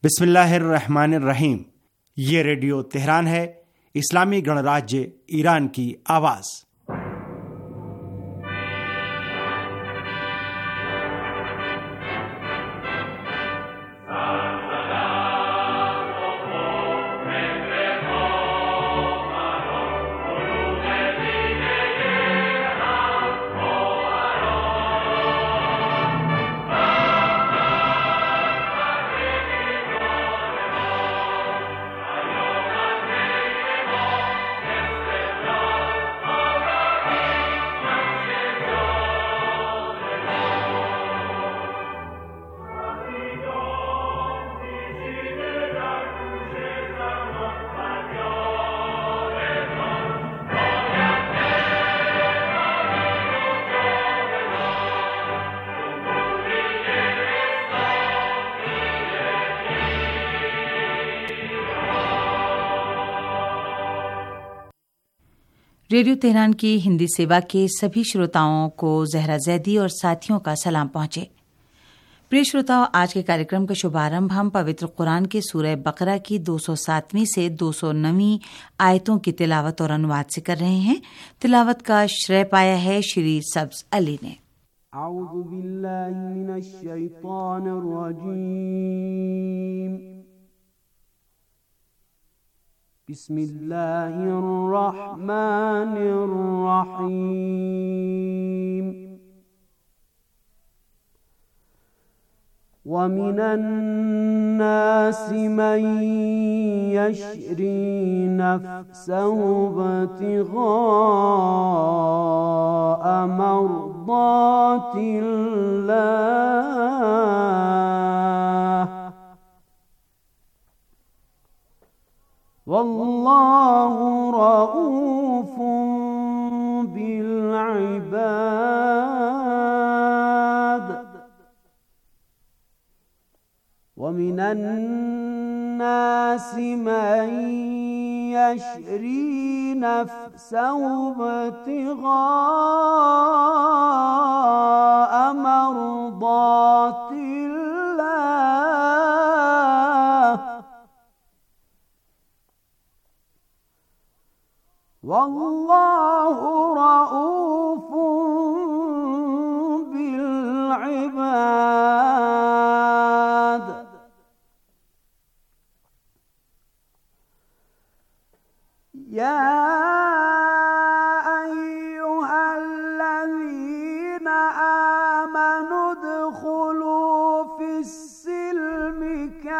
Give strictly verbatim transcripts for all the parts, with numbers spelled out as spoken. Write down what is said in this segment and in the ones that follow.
बिस्मिल्लाहिर्रहमानिर्रहीम। ये radio Tehran है, इस्लामी गणराज्य ईरान की आवाज़। रेडियो तेहरान की हिंदी सेवा के सभी श्रोताओं को जहरा जैदी और साथियों का सलाम पहुंचे। प्रिय श्रोताओं, आज के कार्यक्रम का शुभारंभ हम पवित्र कुरान के सूरह बकरा की दो सौ सातवीं से दो सौ नौवीं आयतों की तिलावत और अनुवाद से कर रहे हैं। तिलावत का श्रेय पाया है श्री सब्ज अली ने। औज़ु बिल्लाहि मिनश शैतानिर रजीम। बिस्मिल्लाहिर रहमानिर रहीम। वमिनन नासि मन यशरी नफ्सहु इब्तिग़ाअ मर्दातिल्लाह वल्लाहु रऊफ़ुन बिल-इबाद। वमिनन नासि मन यशरी नफ्सहु इब्तिग़ाअ मर्दातिल्लाह वल्लाहु रऊफ़ुन बिल-इबाद। या अय्युहल्लज़ीना आमनू उद्ख़ुलू फ़िस्सिल्मि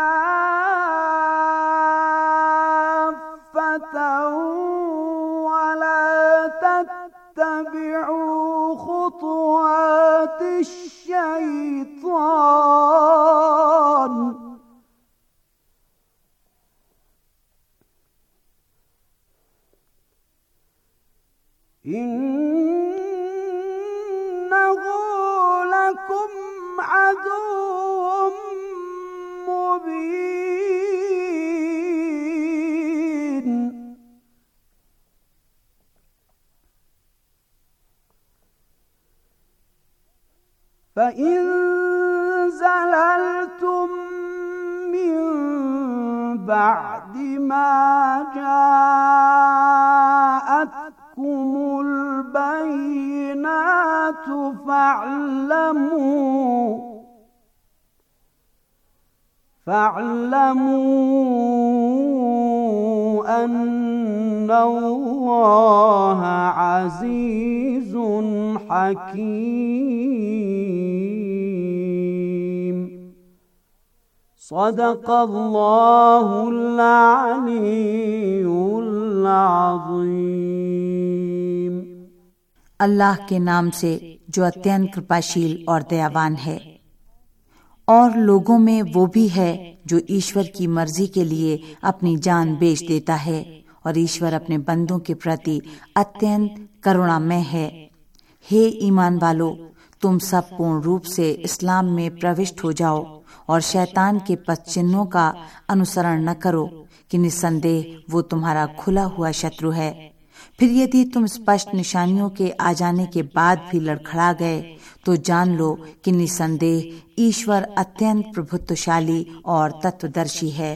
काफ़्फ़तन तत्तबि'ू खुतुवातिश शैतान इन्नहु लकुम अदुव्वुम मुबीन। فإن زللتم من بعد ما جاءتكم البينات فاعلموا فاعلموا أن الله عزيز حكيم। صدق الله العلي العظيم। अल्लाह के नाम से जो अत्यंत कृपाशील और दयावान है। और लोगों में वो भी है जो ईश्वर की मर्जी के लिए अपनी जान बेच देता है, और ईश्वर अपने बंदों के प्रति अत्यंत करुणामय है। हे ईमान वालो, तुम सब पूर्ण रूप से इस्लाम में प्रविष्ट हो जाओ और शैतान के पथ चिन्हों का अनुसरण न करो कि निस्संदेह वो तुम्हारा खुला हुआ शत्रु है। फिर यदि तुम स्पष्ट निशानियों के आ जाने के बाद भी लड़खड़ा गए तो जान लो कि निसंदेह ईश्वर अत्यंत प्रभुत्वशाली और तत्वदर्शी है।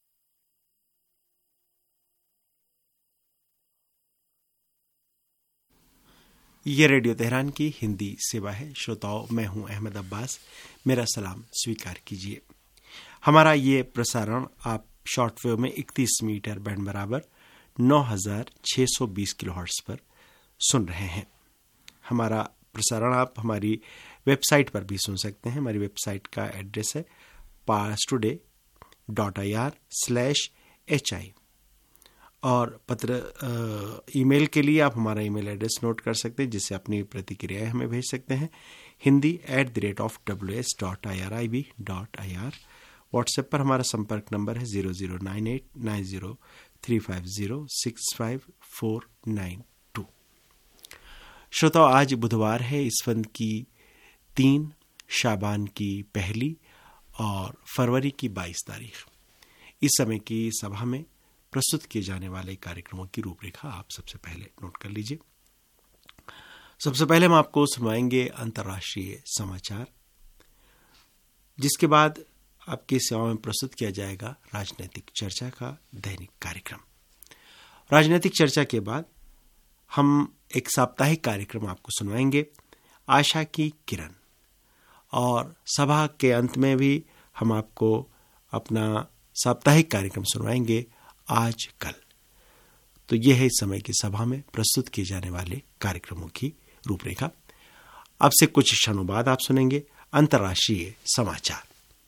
ये रेडियो तेहरान की हिंदी सेवा है। श्रोताओं, मैं हूं अहमद अब्बास, मेरा सलाम स्वीकार कीजिए। हमारा ये प्रसारण आप शॉर्टवेव में इकतीस मीटर बैंड बराबर नौ हजार छः सौ बीस किलोहर्ट्ज पर सुन रहे हैं। हमारा प्रसारण आप हमारी वेबसाइट पर भी सुन सकते हैं। हमारी वेबसाइट का एड्रेस है Pars today dot I R slash H I और पत्र ईमेल के लिए आप हमारा ईमेल एड्रेस नोट कर सकते हैं, जिससे अपनी प्रतिक्रियाएं हमें भेज सकते हैं, Hindi at the rate of W S dot I R I B dot I R. WhatsApp पर हमारा संपर्क नंबर है zero zero nine eight nine zero three five zero six five four nine two. श्रोताओ, आज बुधवार है, इस फंद की तीन, शाबान की पहली और फरवरी की बाईस तारीख। इस समय की सभा में प्रस्तुत किए जाने वाले कार्यक्रमों की रूपरेखा आप सबसे पहले नोट कर लीजिए। सबसे पहले हम आपको सुनवाएंगे अंतर्राष्ट्रीय समाचार, जिसके बाद आपकी सेवा में प्रस्तुत किया जाएगा राजनीतिक चर्चा का दैनिक कार्यक्रम। राजनीतिक चर्चा के बाद हम एक साप्ताहिक कार्यक्रम आपको सुनवाएंगे, आशा की किरण, और सभा के अंत में भी हम आपको अपना साप्ताहिक कार्यक्रम सुनवाएंगे, आज कल। तो यह है इस समय की सभा में प्रस्तुत किए जाने वाले कार्यक्रमों की रूपरेखा। अब से कुछ क्षणों बाद आप सुनेंगे अंतर्राष्ट्रीय समाचार।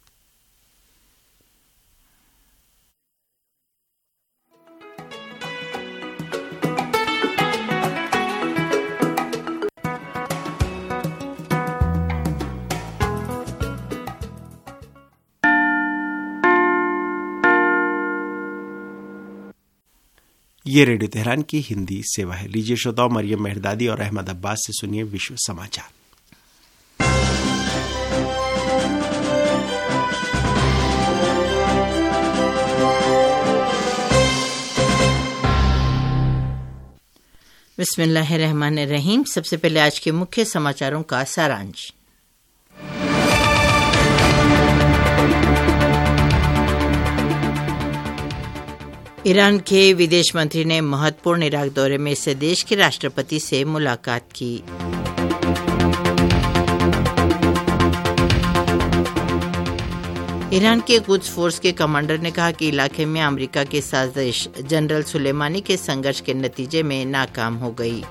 ये रेडियो तेहरान की हिंदी सेवा है। लीजिए श्रोताओं, मरियम मेहरदादी और अहमद अब्बास से सुनिए विश्व समाचार। बिस्मिल्लाहिर्रहमानिर्रहीम। सबसे पहले आज के मुख्य समाचारों का सारांश। ईरान के विदेश मंत्री ने महत्वपूर्ण इराक दौरे में इस देश के राष्ट्रपति से मुलाकात की। ईरान के कुद्स फोर्स के कमांडर ने कहा कि इलाके में अमेरिका की साजिश जनरल सुलेमानी के संघर्ष के नतीजे में नाकाम हो गई।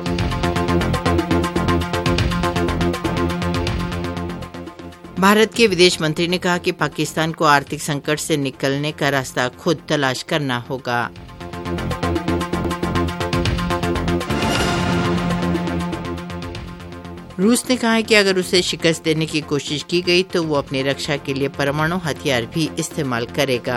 भारत के विदेश मंत्री ने कहा कि पाकिस्तान को आर्थिक संकट से निकलने का रास्ता खुद तलाश करना होगा। रूस ने कहा है कि अगर उसे शिकस्त देने की कोशिश की गई तो वो अपनी रक्षा के लिए परमाणु हथियार भी इस्तेमाल करेगा।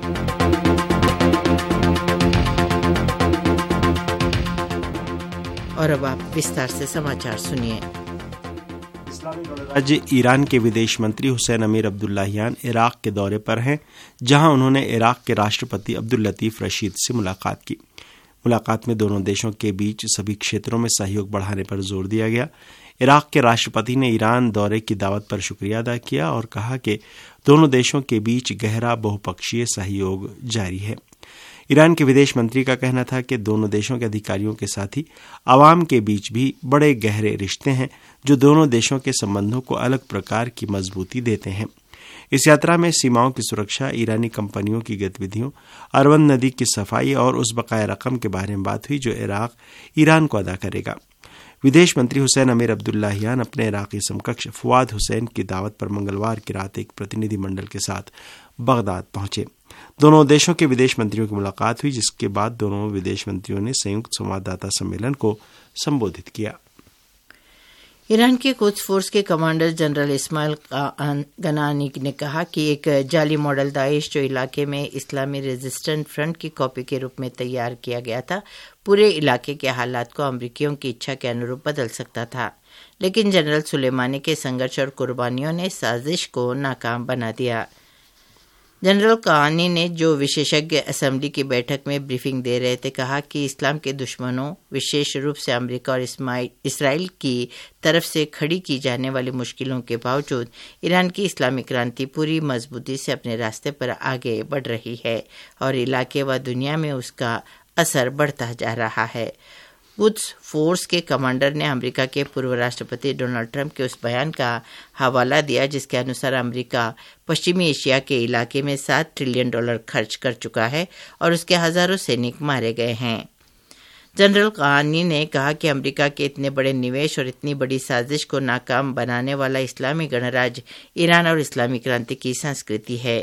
और अब आप विस्तार से समाचार सुनिए। राज्य ईरान के विदेश मंत्री हुसैन अमीर अब्दुल्लाहियान इराक के दौरे पर हैं, जहां उन्होंने इराक के राष्ट्रपति अब्दुल लतीफ रशीद से मुलाकात की। मुलाकात में दोनों देशों के बीच सभी क्षेत्रों में सहयोग बढ़ाने पर जोर दिया गया। इराक के राष्ट्रपति ने ईरान दौरे की दावत पर शुक्रिया अदा किया और कहा कि दोनों देशों के बीच गहरा बहुपक्षीय सहयोग जारी है। ईरान के विदेश मंत्री का कहना था कि दोनों देशों के अधिकारियों के साथ ही आवाम के बीच भी बड़े गहरे रिश्ते हैं, जो दोनों देशों के संबंधों को अलग प्रकार की मजबूती देते हैं। इस यात्रा में सीमाओं की सुरक्षा, ईरानी कंपनियों की गतिविधियों, अरवन नदी की सफाई और उस बकाया रकम के बारे में बात हुई जो इराक ईरान को अदा करेगा। विदेश मंत्री हुसैन अमीर अब्दुल्लाहियान अपने इराकी समकक्ष फुआद हुसैन की दावत पर मंगलवार की रात एक प्रतिनिधिमंडल के साथ बगदाद पहुंचे। दोनों देशों के विदेश मंत्रियों की मुलाकात हुई, जिसके बाद दोनों विदेश मंत्रियों ने संयुक्त संवाददाता सम्मेलन को संबोधित किया। ईरान के कुद्स फोर्स के कमांडर जनरल इस्माइल गनानी ने कहा कि एक जाली मॉडल दाइश जो इलाके में इस्लामी रेजिस्टेंट फ्रंट की कॉपी के रूप में तैयार किया गया था, पूरे इलाके के हालात को अमरीकियों की इच्छा के अनुरूप बदल सकता था, लेकिन जनरल सुलेमानी के संघर्ष और कुर्बानियों ने साजिश को नाकाम बना दिया। जनरल कानी ने, जो विशेषज्ञ असेंबली की बैठक में ब्रीफिंग दे रहे थे, कहा कि इस्लाम के दुश्मनों, विशेष रूप से अमेरिका और इसराइल की तरफ से खड़ी की जाने वाली मुश्किलों के बावजूद ईरान की इस्लामी क्रांति पूरी मजबूती से अपने रास्ते पर आगे बढ़ रही है और इलाके व दुनिया में उसका असर बढ़ता जा रहा है। कुद्स फोर्स के कमांडर ने अमेरिका के पूर्व राष्ट्रपति डोनाल्ड ट्रंप के उस बयान का हवाला दिया जिसके अनुसार अमेरिका पश्चिमी एशिया के इलाके में सात ट्रिलियन डॉलर खर्च कर चुका है और उसके हजारों सैनिक मारे गए हैं। जनरल कानी ने कहा कि अमेरिका के इतने बड़े निवेश और इतनी बड़ी साजिश को नाकाम बनाने वाला इस्लामी गणराज्य ईरान और इस्लामी क्रांति की संस्कृति है।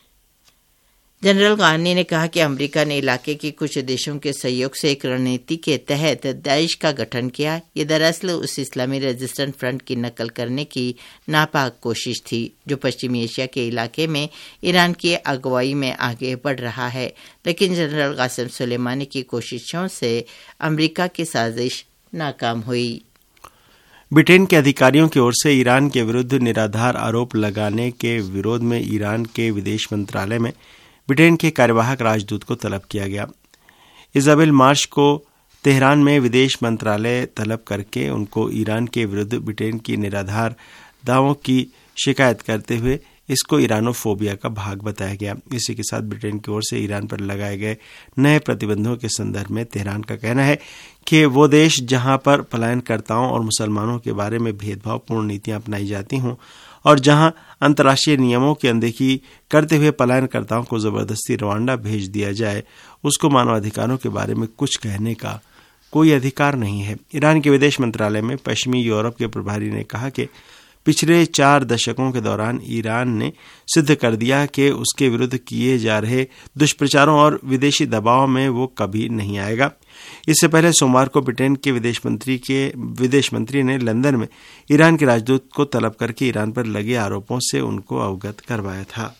जनरल कानी ने कहा कि अमेरिका ने इलाके के कुछ देशों के सहयोग से एक रणनीति के तहत दाइश का गठन किया। ये दरअसल उस इस्लामी रेजिस्टेंट फ्रंट की नकल करने की नापाक कोशिश थी जो पश्चिमी एशिया के इलाके में ईरान की अगुवाई में आगे बढ़ रहा है, लेकिन जनरल कासिम सुलेमानी की कोशिशों से अमेरिका की साजिश नाकाम हुई। ब्रिटेन के अधिकारियों की ओर से ईरान के विरुद्ध निराधार आरोप लगाने के विरोध में ईरान के विदेश मंत्रालय में ब्रिटेन के कार्यवाहक राजदूत को तलब किया गया। इजाबेल मार्श को तेहरान में विदेश मंत्रालय तलब करके उनको ईरान के विरुद्ध ब्रिटेन की निराधार दावों की शिकायत करते हुए इसको ईरानोफोबिया का भाग बताया गया। इसी के साथ ब्रिटेन की ओर से ईरान पर लगाए गए नए प्रतिबंधों के संदर्भ में तेहरान का कहना है कि वो देश जहां पर पलायनकर्ताओं और मुसलमानों के बारे में भेदभावपूर्ण नीतियां अपनाई जाती हों और जहां अंतर्राष्ट्रीय नियमों की अनदेखी करते हुए पलायनकर्ताओं को जबरदस्ती रवांडा भेज दिया जाए, उसको मानवाधिकारों के बारे में कुछ कहने का कोई अधिकार नहीं है। ईरान के विदेश मंत्रालय में पश्चिमी यूरोप के प्रभारी ने कहा कि पिछले चार दशकों के दौरान ईरान ने सिद्ध कर दिया कि उसके विरुद्ध किए जा रहे दुष्प्रचारों और विदेशी दबाव में वो कभी नहीं आएगा। इससे पहले सोमवार को ब्रिटेन के विदेश मंत्री के विदेश मंत्री ने लंदन में ईरान के राजदूत को तलब करके ईरान पर लगे आरोपों से उनको अवगत करवाया था।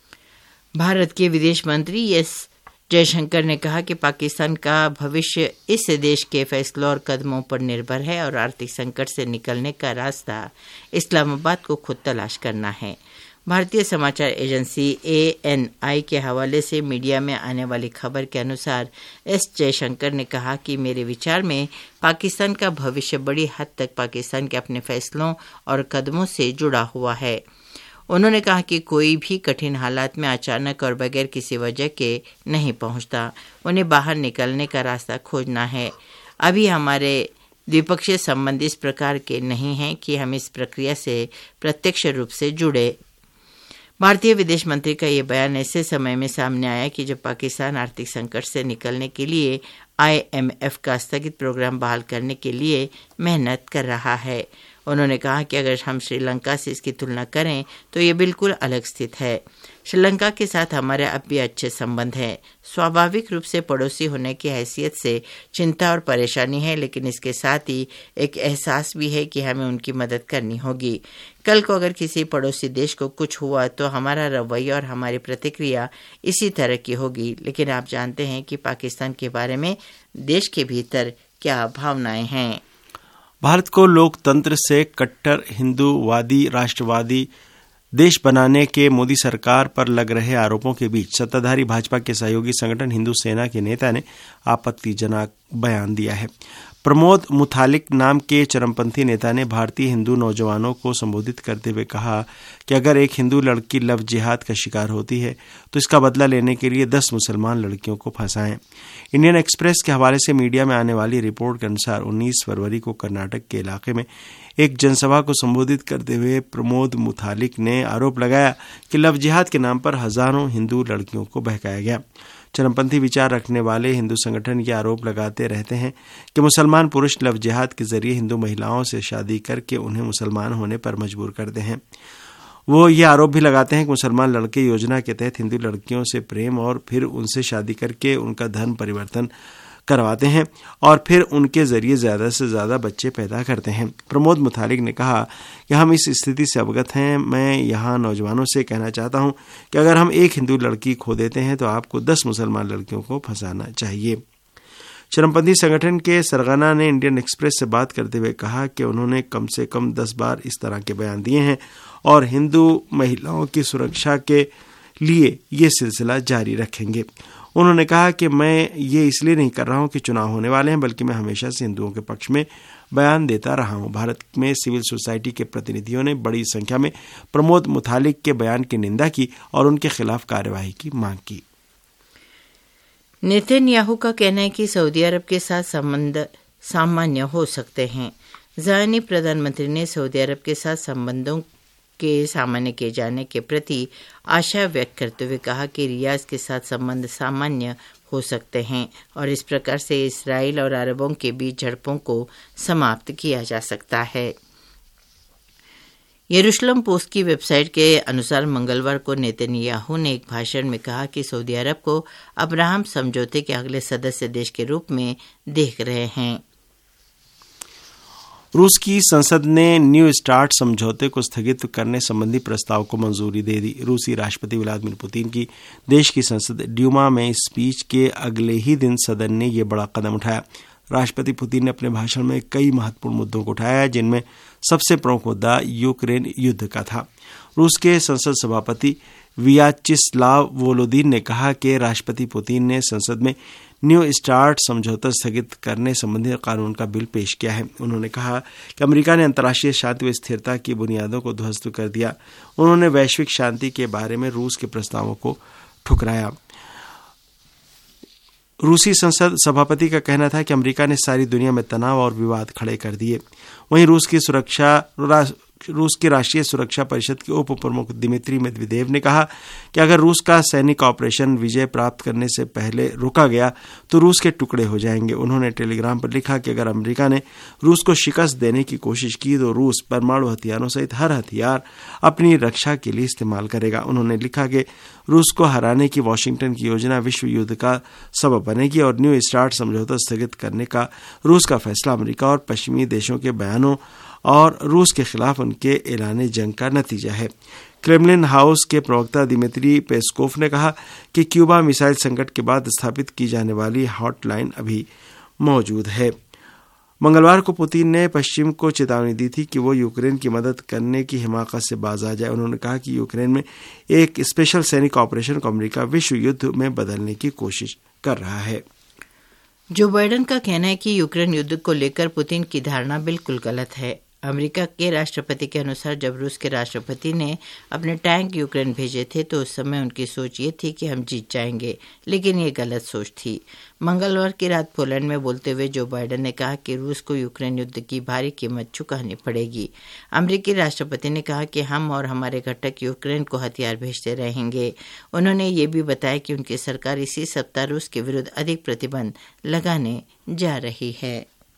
भारत के विदेश मंत्री एस जयशंकर ने कहा कि पाकिस्तान का भविष्य इस देश के फैसलों और कदमों पर निर्भर है और आर्थिक संकट से निकलने का रास्ता इस्लामाबाद को खुद तलाश करना है। भारतीय समाचार एजेंसी ए एन आई के हवाले से मीडिया में आने वाली खबर के अनुसार एस जयशंकर ने कहा कि मेरे विचार में पाकिस्तान का भविष्य बड़ी हद तक पाकिस्तान के अपने फैसलों और कदमों से जुड़ा हुआ है। उन्होंने कहा कि कोई भी कठिन हालात में अचानक और बगैर किसी वजह के नहीं पहुंचता, उन्हें बाहर निकलने का रास्ता खोजना है। अभी हमारे द्विपक्षीय संबंध इस प्रकार के नहीं हैं कि हम इस प्रक्रिया से प्रत्यक्ष रूप से जुड़े। भारतीय विदेश मंत्री का ये बयान ऐसे समय में सामने आया कि जब पाकिस्तान आर्थिक संकट से निकलने के लिए आई एम एफ का स्थगित प्रोग्राम बहाल करने के लिए मेहनत कर रहा है। उन्होंने कहा कि अगर हम श्रीलंका से इसकी तुलना करें तो ये बिल्कुल अलग स्थिति है। श्रीलंका के साथ हमारे अब भी अच्छे संबंध हैं। स्वाभाविक रूप से पड़ोसी होने की हैसियत से चिंता और परेशानी है, लेकिन इसके साथ ही एक एहसास भी है कि हमें उनकी मदद करनी होगी। कल को अगर किसी पड़ोसी देश को कुछ हुआ तो हमारा रवैया और हमारी प्रतिक्रिया इसी तरह की होगी। लेकिन आप जानते हैं कि पाकिस्तान के बारे में देश के भीतर क्या भावनाएं हैं। भारत को लोकतंत्र से कट्टर हिंदूवादी राष्ट्रवादी देश बनाने के मोदी सरकार पर लग रहे आरोपों के बीच सत्ताधारी भाजपा के सहयोगी संगठन हिंदू सेना के नेता ने आपत्तिजनक बयान दिया है। प्रमोद मुथालिक नाम के चरमपंथी नेता ने भारतीय हिंदू नौजवानों को संबोधित करते हुए कहा कि अगर एक हिंदू लड़की लव जिहाद का शिकार होती है तो इसका बदला लेने के लिए दस मुसलमान लड़कियों को फंसाएं। इंडियन एक्सप्रेस के हवाले से मीडिया में आने वाली रिपोर्ट के अनुसार उन्नीस फरवरी को कर्नाटक के इलाके में एक जनसभा को संबोधित करते हुए प्रमोद मुथालिक ने आरोप लगाया कि लव जिहाद के नाम पर हजारों हिंदू लड़कियों को बहकाया गया। चरमपंथी विचार रखने वाले हिंदू संगठन ये आरोप लगाते रहते हैं कि मुसलमान पुरुष लव जिहाद के जरिए हिंदू महिलाओं से शादी करके उन्हें मुसलमान होने पर मजबूर करते हैं। वो ये आरोप भी लगाते हैं कि मुसलमान लड़के योजना के तहत हिंदू लड़कियों से प्रेम और फिर उनसे शादी करके उनका धर्म परिवर्तन करवाते हैं और फिर उनके जरिए ज्यादा से ज्यादा बच्चे पैदा करते हैं। प्रमोद मुथालिक ने कहा कि हम इस स्थिति से अवगत हैं। मैं यहाँ नौजवानों से कहना चाहता हूँ कि अगर हम एक हिंदू लड़की खो देते हैं तो आपको दस मुसलमान लड़कियों को फंसाना चाहिए। चरमपंथी संगठन के सरगना ने इंडियन एक्सप्रेस से बात करते हुए कहा कि उन्होंने कम से कम दस बार इस तरह के बयान दिए हैं और हिंदू महिलाओं की सुरक्षा के लिए ये सिलसिला जारी रखेंगे। उन्होंने कहा कि मैं ये इसलिए नहीं कर रहा हूं कि चुनाव होने वाले हैं, बल्कि मैं हमेशा से हिंदुओं के पक्ष में बयान देता रहा हूं। भारत में सिविल सोसाइटी के प्रतिनिधियों ने बड़ी संख्या में प्रमोद मुतालिक के बयान की निंदा की और उनके खिलाफ कार्यवाही की मांग की। नेतन्याहू का कहना है कि सऊदी अरब के साथ संबंध सामान्य हो सकते हैं। ज़ायनी प्रधानमंत्री ने सऊदी अरब के साथ संबंधों के सामान्य किए जाने के प्रति आशा व्यक्त करते हुए कहा कि रियाद के साथ संबंध सामान्य हो सकते हैं और इस प्रकार से इसराइल और अरबों के बीच झड़पों को समाप्त किया जा सकता है। यरूशलेम पोस्ट की वेबसाइट के अनुसार मंगलवार को नेतन्याहू ने एक भाषण में कहा कि सऊदी अरब को अब्राहम समझौते के अगले सदस्य देश के रूप में देख रहे हैं। रूस की संसद ने न्यू स्टार्ट समझौते को स्थगित करने संबंधी प्रस्ताव को मंजूरी दे दी। रूसी राष्ट्रपति व्लादिमीर पुतिन की देश की संसद ड्यूमा में स्पीच के अगले ही दिन सदन ने यह बड़ा कदम उठाया। राष्ट्रपति पुतिन ने अपने भाषण में कई महत्वपूर्ण मुद्दों को उठाया, जिनमें सबसे प्रमुख मुद्दा यूक्रेन युद्ध का था। रूस के संसद सभापति वियाचिस्लाव वोलोदिन ने कहा कि राष्ट्रपति पुतिन ने संसद में न्यू स्टार्ट समझौता स्थगित करने संबंधी कानून का बिल पेश किया है। उन्होंने कहा कि अमेरिका ने अंतर्राष्ट्रीय शांति व स्थिरता की बुनियादों को ध्वस्त कर दिया। उन्होंने वैश्विक शांति के बारे में रूस के प्रस्तावों को ठुकराया। रूसी संसद सभापति का कहना था कि अमेरिका ने सारी दुनिया में तनाव और विवाद खड़े कर दिए। वहीं रूस की सुरक्षा रूस की राष्ट्रीय सुरक्षा परिषद के उप प्रमुख दिमित्री मेदवेदेव ने कहा कि अगर रूस का सैनिक ऑपरेशन विजय प्राप्त करने से पहले रोका गया तो रूस के टुकड़े हो जाएंगे। उन्होंने टेलीग्राम पर लिखा कि अगर अमेरिका ने रूस को शिकस्त देने की कोशिश की तो रूस परमाणु हथियारों सहित हर हथियार अपनी रक्षा के लिए इस्तेमाल करेगा। उन्होंने लिखा कि रूस को हराने की वॉशिंगटन की योजना विश्व युद्ध का सबब बनेगी और न्यू स्टार्ट समझौता स्थगित करने का रूस का फैसला अमेरिका और पश्चिमी देशों के बयानों और रूस के खिलाफ उनके ऐलान जंग का नतीजा है। क्रेमलिन हाउस के प्रवक्ता दिमित्री पेस्कोव ने कहा कि क्यूबा मिसाइल संकट के बाद स्थापित की जाने वाली हॉटलाइन अभी मौजूद है। मंगलवार को पुतिन ने पश्चिम को चेतावनी दी थी कि वो यूक्रेन की मदद करने की हिमाकत से बाज आ जाए। उन्होंने कहा कि यूक्रेन में एक स्पेशल सैनिक ऑपरेशन को अमेरिका विश्व युद्ध में बदलने की कोशिश कर रहा है। जो बाइडेन का कहना है कि यूक्रेन युद्ध को लेकर पुतिन की धारणा बिल्कुल गलत है। अमेरिका के राष्ट्रपति के अनुसार जब रूस के राष्ट्रपति ने अपने टैंक यूक्रेन भेजे थे तो उस समय उनकी सोच ये थी कि हम जीत जाएंगे, लेकिन ये गलत सोच थी। मंगलवार की रात पोलैंड में बोलते हुए जो बाइडेन ने कहा कि रूस को यूक्रेन युद्ध की भारी कीमत चुकानी पड़ेगी। अमेरिकी राष्ट्रपति ने कहा कि हम और हमारे घटक यूक्रेन को हथियार भेजते रहेंगे। उन्होंने ये भी बताया कि उनकी सरकार इसी सप्ताह रूस के विरुद्ध अधिक प्रतिबंध लगाने जा रही है।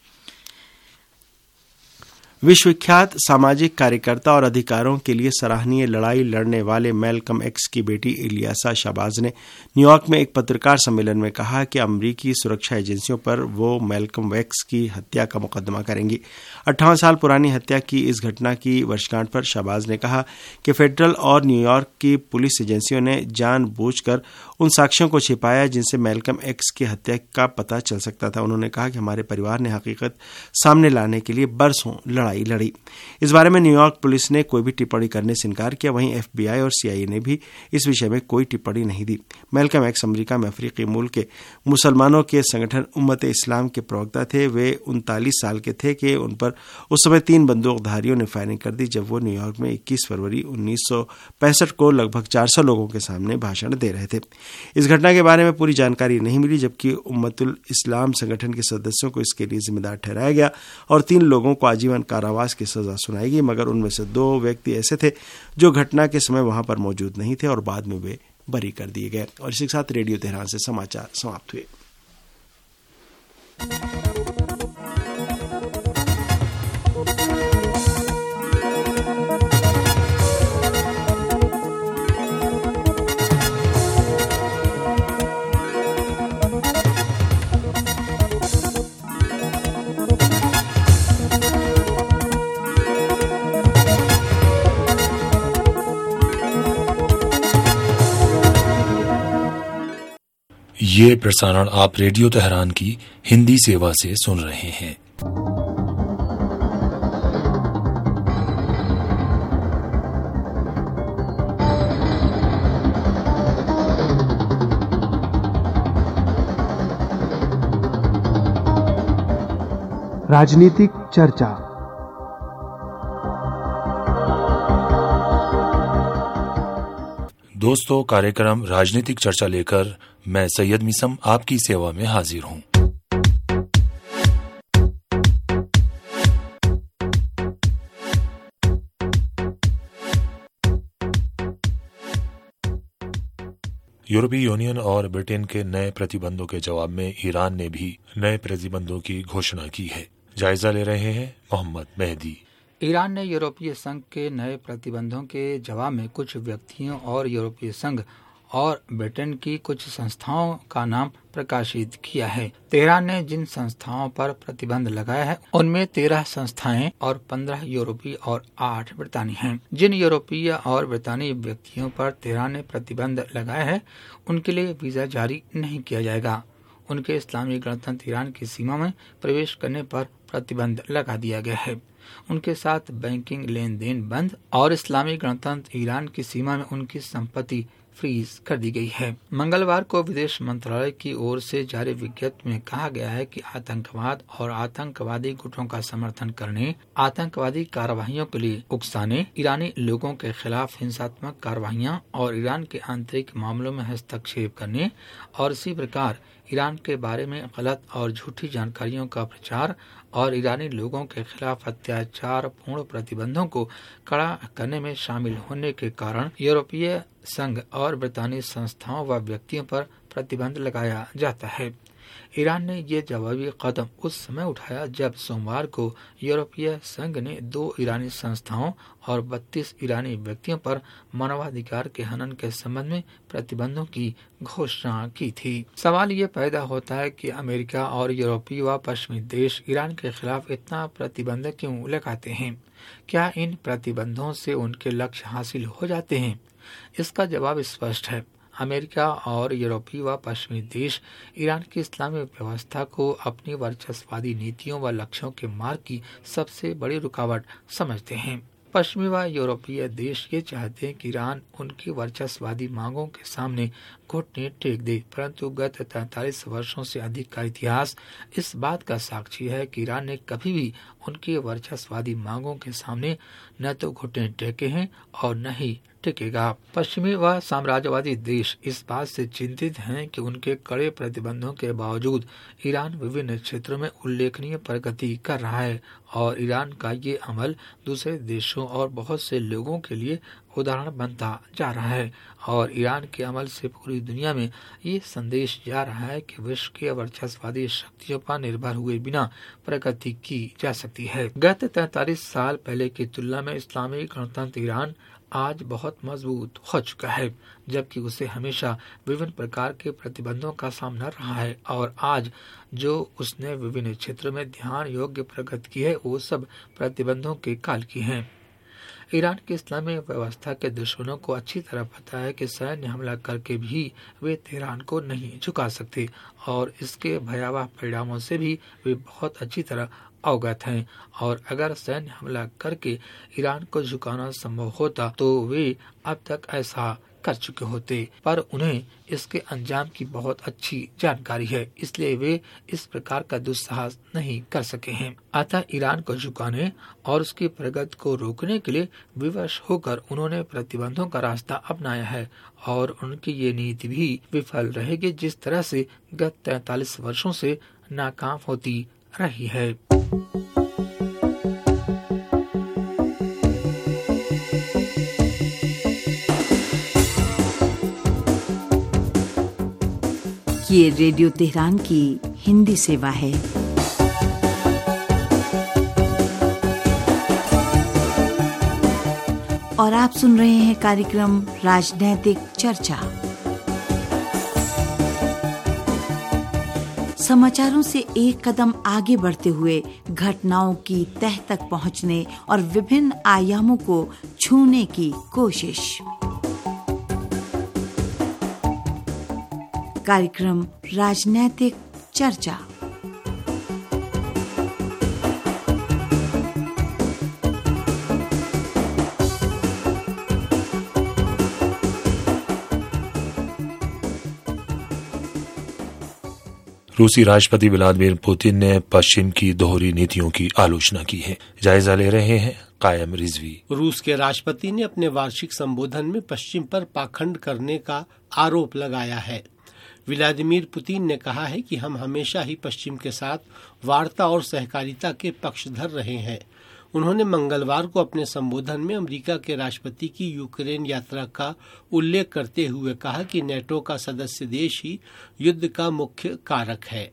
विश्वविख्यात सामाजिक कार्यकर्ता और अधिकारों के लिए सराहनीय लड़ाई लड़ने वाले मैल्कम एक्स की बेटी इलियासा शाहबाज ने न्यूयॉर्क में एक पत्रकार सम्मेलन में कहा कि अमेरिकी सुरक्षा एजेंसियों पर वो मैल्कम एक्स की हत्या का मुकदमा करेंगी। अट्ठावन साल पुरानी हत्या की इस घटना की वर्षगांठ पर शाहबाज ने कहा कि फेडरल और न्यूयॉर्क की पुलिस एजेंसियों ने जानबूझकर उन साक्ष्यों को छिपाया जिनसे मैल्कम एक्स की हत्या का पता चल सकता था। उन्होंने कहा कि हमारे परिवार ने हकीकत सामने लाने के लिए बरसों लड़ाई लड़ी। इस बारे में न्यूयॉर्क पुलिस ने कोई भी टिप्पणी करने से इनकार किया। वहीं एफबीआई और सीआईए ने भी इस विषय में कोई टिप्पणी नहीं दी। मैल्कम एक्स अमेरिका में अफ्रीकी मूल के मुसलमानों के संगठन उम्मत इस्लाम के प्रवक्ता थे। वे उनतालीस साल के थे कि उन पर उस समय तीन बंदूकधारियों ने फायरिंग कर दी जब वो न्यूयॉर्क में इक्कीस फरवरी उन्नीस सौ पैंसठ को लगभग चार सौ लोगों के सामने भाषण दे रहे थे। इस घटना के बारे में पूरी जानकारी नहीं मिली, जबकि उम्मतुल इस्लाम संगठन के सदस्यों को इसके लिए जिम्मेदार ठहराया गया और तीन लोगों को आजीवन कारावास की सजा सुनाई गई, मगर उनमें से दो व्यक्ति ऐसे थे जो घटना के समय वहां पर मौजूद नहीं थे और बाद में वे बरी कर दिए गए। और इसी के साथ रेडियो तेहरान से समाचार समाप्त हुए। ये प्रसारण आप रेडियो तेहरान की हिंदी सेवा से सुन रहे हैं। राजनीतिक चर्चा। दोस्तों, कार्यक्रम राजनीतिक चर्चा लेकर मैं सैयद मिसम आपकी सेवा में हाजिर हूँ। यूरोपीय यूनियन और ब्रिटेन के नए प्रतिबंधों के जवाब में ईरान ने भी नए प्रतिबंधों की घोषणा की है। जायजा ले रहे हैं मोहम्मद मेहदी। ईरान ने यूरोपीय संघ के नए प्रतिबंधों के जवाब में कुछ व्यक्तियों और यूरोपीय संघ और ब्रिटेन की कुछ संस्थाओं का नाम प्रकाशित किया है। तेहरान ने जिन संस्थाओं पर प्रतिबंध लगाया है उनमें तेरह संस्थाएं और पंद्रह यूरोपीय और आठ ब्रितानी हैं। जिन यूरोपीय और ब्रितानी व्यक्तियों पर तेहरान ने प्रतिबंध लगाया है उनके लिए वीजा जारी नहीं किया जाएगा। उनके इस्लामी गणतंत्र ईरान की सीमा में प्रवेश करने पर प्रतिबंध लगा दिया गया है। उनके साथ बैंकिंग लेन देन बंद और इस्लामी गणतंत्र ईरान की सीमा में उनकी संपत्ति फ्रीज कर दी गई है। मंगलवार को विदेश मंत्रालय की ओर से जारी विज्ञप्ति में कहा गया है कि आतंकवाद और आतंकवादी गुटों का समर्थन करने, आतंकवादी कार्रवाइयों के लिए उकसाने, ईरानी लोगों के खिलाफ हिंसात्मक कार्रवाइयां और ईरान के आंतरिक मामलों में हस्तक्षेप करने और इसी प्रकार ईरान के बारे में गलत और झूठी जानकारियों का प्रचार और ईरानी लोगों के खिलाफ अत्याचार पूर्ण प्रतिबंधों को कड़ा करने में शामिल होने के कारण यूरोपीय संघ और ब्रितानी संस्थाओं व व्यक्तियों पर प्रतिबंध लगाया जाता है। ईरान ने ये जवाबी कदम उस समय उठाया जब सोमवार को यूरोपीय संघ ने दो ईरानी संस्थाओं और बत्तीस ईरानी व्यक्तियों पर मानवाधिकार के हनन के संबंध में प्रतिबंधों की घोषणा की थी। सवाल ये पैदा होता है कि अमेरिका और यूरोपीय व पश्चिमी देश ईरान के खिलाफ इतना प्रतिबंध क्यों लगाते हैं? क्या इन प्रतिबंधों से उनके लक्ष्य हासिल हो जाते हैं? इसका जवाब स्पष्ट है। अमेरिका और यूरोपीय व पश्चिमी देश ईरान की इस्लामी व्यवस्था को अपनी वर्चस्ववादी नीतियों व लक्ष्यों के मार्ग की सबसे बड़ी रुकावट समझते हैं। पश्चिमी व यूरोपीय देश ये चाहते हैं कि ईरान उनकी वर्चस्ववादी मांगों के सामने घुटने टेक दे, परंतु गत तैंतालीस वर्षों से अधिक का इतिहास इस बात का साक्षी है कि ईरान ने कभी भी उनकी वर्चस्ववादी मांगों के सामने न तो घुटने टेके हैं और न ही टिकेगा। पश्चिमी व साम्राज्यवादी देश इस बात से चिंतित हैं कि उनके कड़े प्रतिबंधों के बावजूद ईरान विभिन्न क्षेत्रों में उल्लेखनीय प्रगति कर रहा है और ईरान का ये अमल दूसरे देशों और बहुत से लोगों के लिए उदाहरण बनता जा रहा है और ईरान के अमल से पूरी दुनिया में ये संदेश जा रहा है कि विश्व के वर्चस्ववादी शक्तियों पर निर्भर हुए बिना प्रगति की जा सकती है। गत तैंतालीस साल पहले की तुलना में इस्लामी गणतंत्र ईरान आज बहुत मजबूत हो चुका है, जबकि उसे हमेशा विभिन्न प्रकार के प्रतिबंधों का सामना रहा है और आज जो उसने विभिन्न क्षेत्रों में ध्यान योग्य प्रगति की है वो सब प्रतिबंधों के काल की हैं। ईरान की इस्लामी व्यवस्था के दुश्मनों को अच्छी तरह पता है कि सैन्य हमला करके भी वे तेहरान को नहीं झुका सकते और इसके भयावह परिणामों से भी वे बहुत अच्छी तरह अवगत हैं और अगर सैन्य हमला करके ईरान को झुकाना संभव होता तो वे अब तक ऐसा कर चुके होते, पर उन्हें इसके अंजाम की बहुत अच्छी जानकारी है, इसलिए वे इस प्रकार का दुस्साहस नहीं कर सके हैं। अतः ईरान को झुकाने और उसकी प्रगति को रोकने के लिए विवश होकर उन्होंने प्रतिबंधों का रास्ता अपनाया है और उनकी ये नीति भी विफल रहेगी जिस तरह से गत तैंतालीस वर्षों से नाकाम होती रही है। ये रेडियो तेहरान की हिंदी सेवा है। और आप सुन रहे हैं कार्यक्रम राजनैतिक चर्चा। समाचारों से एक कदम आगे बढ़ते हुए घटनाओं की तह तक पहुंचने और विभिन्न आयामों को छूने की कोशिश। कार्यक्रम राजनैतिक चर्चा। रूसी राष्ट्रपति व्लादिमीर पुतिन ने पश्चिम की दोहरी नीतियों की आलोचना की है। जायजा ले रहे हैं कायम रिजवी। रूस के राष्ट्रपति ने अपने वार्षिक संबोधन में पश्चिम पर पाखंड करने का आरोप लगाया है। व्लादिमीर पुतिन ने कहा है कि हम हमेशा ही पश्चिम के साथ वार्ता और सहकारिता के पक्षधर रहे हैं। उन्होंने मंगलवार को अपने संबोधन में अमेरिका के राष्ट्रपति की यूक्रेन यात्रा का उल्लेख करते हुए कहा कि नेटो का सदस्य देश ही युद्ध का मुख्य कारक है।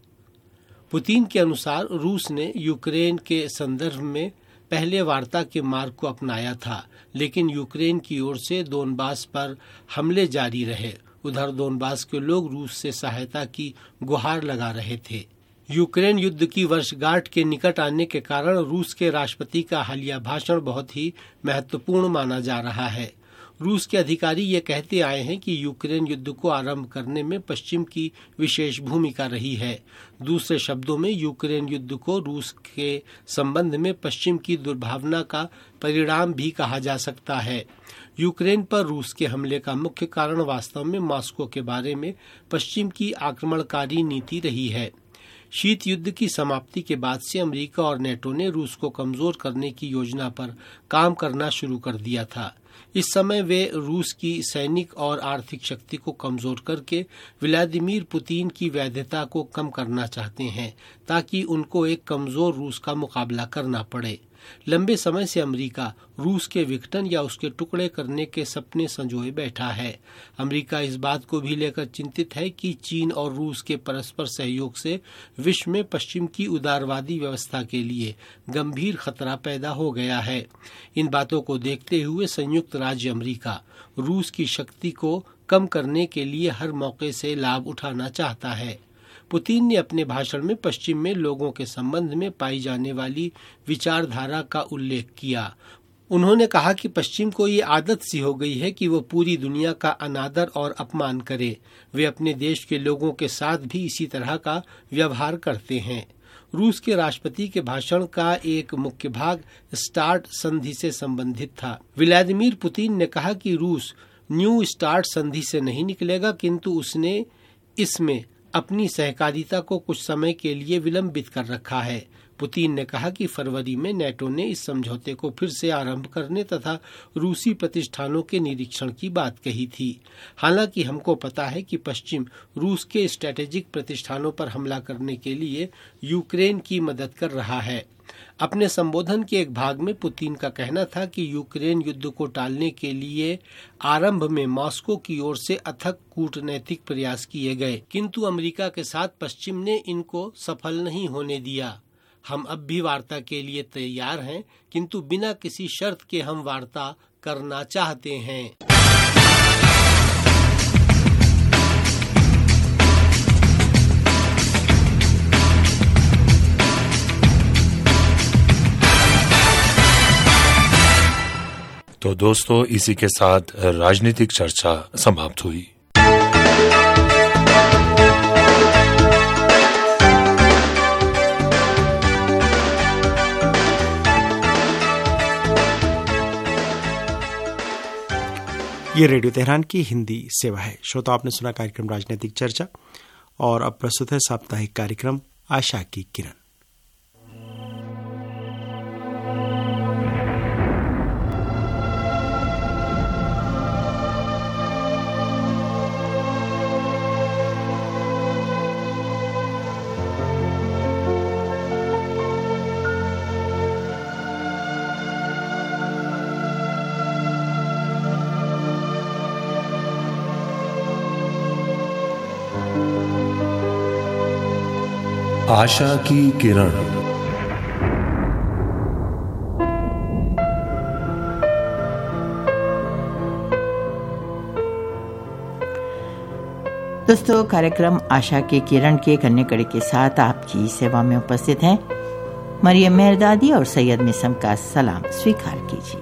पुतिन के अनुसार रूस ने यूक्रेन के संदर्भ में पहले वार्ता के मार्ग को अपनाया था, लेकिन यूक्रेन की ओर से दोनबास पर हमले जारी रहे। उधर दोनबास के लोग रूस से सहायता की गुहार लगा रहे थे। यूक्रेन युद्ध की वर्षगांठ के निकट आने के कारण रूस के राष्ट्रपति का हालिया भाषण बहुत ही महत्वपूर्ण माना जा रहा है। रूस के अधिकारी ये कहते आए हैं कि यूक्रेन युद्ध को आरंभ करने में पश्चिम की विशेष भूमिका रही है। दूसरे शब्दों में यूक्रेन युद्ध को रूस के संबंध में पश्चिम की दुर्भावना का परिणाम भी कहा जा सकता है। यूक्रेन पर रूस के हमले का मुख्य कारण वास्तव में मॉस्को के बारे में पश्चिम की आक्रमणकारी नीति रही है। शीत युद्ध की समाप्ति के बाद से अमेरिका और नेटो ने रूस को कमजोर करने की योजना पर काम करना शुरू कर दिया था। इस समय वे रूस की सैनिक और आर्थिक शक्ति को कमजोर करके व्लादिमीर पुतिन की वैधता को कम करना चाहते हैं, ताकि उनको एक कमजोर रूस का मुकाबला करना पड़े। लंबे समय से अमेरिका रूस के विघटन या उसके टुकड़े करने के सपने संजोए बैठा है। अमेरिका इस बात को भी लेकर चिंतित है कि चीन और रूस के परस्पर सहयोग से विश्व में पश्चिम की उदारवादी व्यवस्था के लिए गंभीर खतरा पैदा हो गया है। इन बातों को देखते हुए संयुक्त राज्य अमेरिका रूस की शक्ति को कम करने के लिए हर मौके से लाभ उठाना चाहता है। पुतिन ने अपने भाषण में पश्चिम में लोगों के संबंध में पाई जाने वाली विचारधारा का उल्लेख किया। उन्होंने कहा कि पश्चिम को ये आदत सी हो गई है कि वो पूरी दुनिया का अनादर और अपमान करे। वे अपने देश के लोगों के साथ भी इसी तरह का व्यवहार करते हैं। रूस के राष्ट्रपति के भाषण का एक मुख्य भाग स्टार्ट संधि से संबंधित था। व्लादिमीर पुतिन ने कहा कि रूस न्यू स्टार्ट संधि से नहीं निकलेगा, किंतु उसने इसमें अपनी सहकारिता को कुछ समय के लिए विलंबित कर रखा है। पुतिन ने कहा कि फरवरी में नेटो ने इस समझौते को फिर से आरंभ करने तथा रूसी प्रतिष्ठानों के निरीक्षण की बात कही थी। हालांकि हमको पता है कि पश्चिम रूस के स्ट्रेटेजिक प्रतिष्ठानों पर हमला करने के लिए यूक्रेन की मदद कर रहा है। अपने संबोधन के एक भाग में पुतिन का कहना था कि यूक्रेन युद्ध को टालने के लिए आरंभ में मॉस्को की ओर से अथक कूटनैतिक प्रयास किए गए, किंतु अमेरिका के साथ पश्चिम ने इनको सफल नहीं होने दिया। हम अब भी वार्ता के लिए तैयार हैं, किंतु बिना किसी शर्त के हम वार्ता करना चाहते हैं। तो दोस्तों, इसी के साथ राजनीतिक चर्चा समाप्त हुई। ये रेडियो तेहरान की हिंदी सेवा है। श्रोता, आपने सुना कार्यक्रम राजनीतिक चर्चा, और अब प्रस्तुत है साप्ताहिक कार्यक्रम आशा की किरण। आशा की किरण। दोस्तों, कार्यक्रम आशा की किरण के कन्या कड़ी के साथ आपकी सेवा में उपस्थित हैं मरियम मेहरदादी और सैयद मिसम का सलाम स्वीकार कीजिए।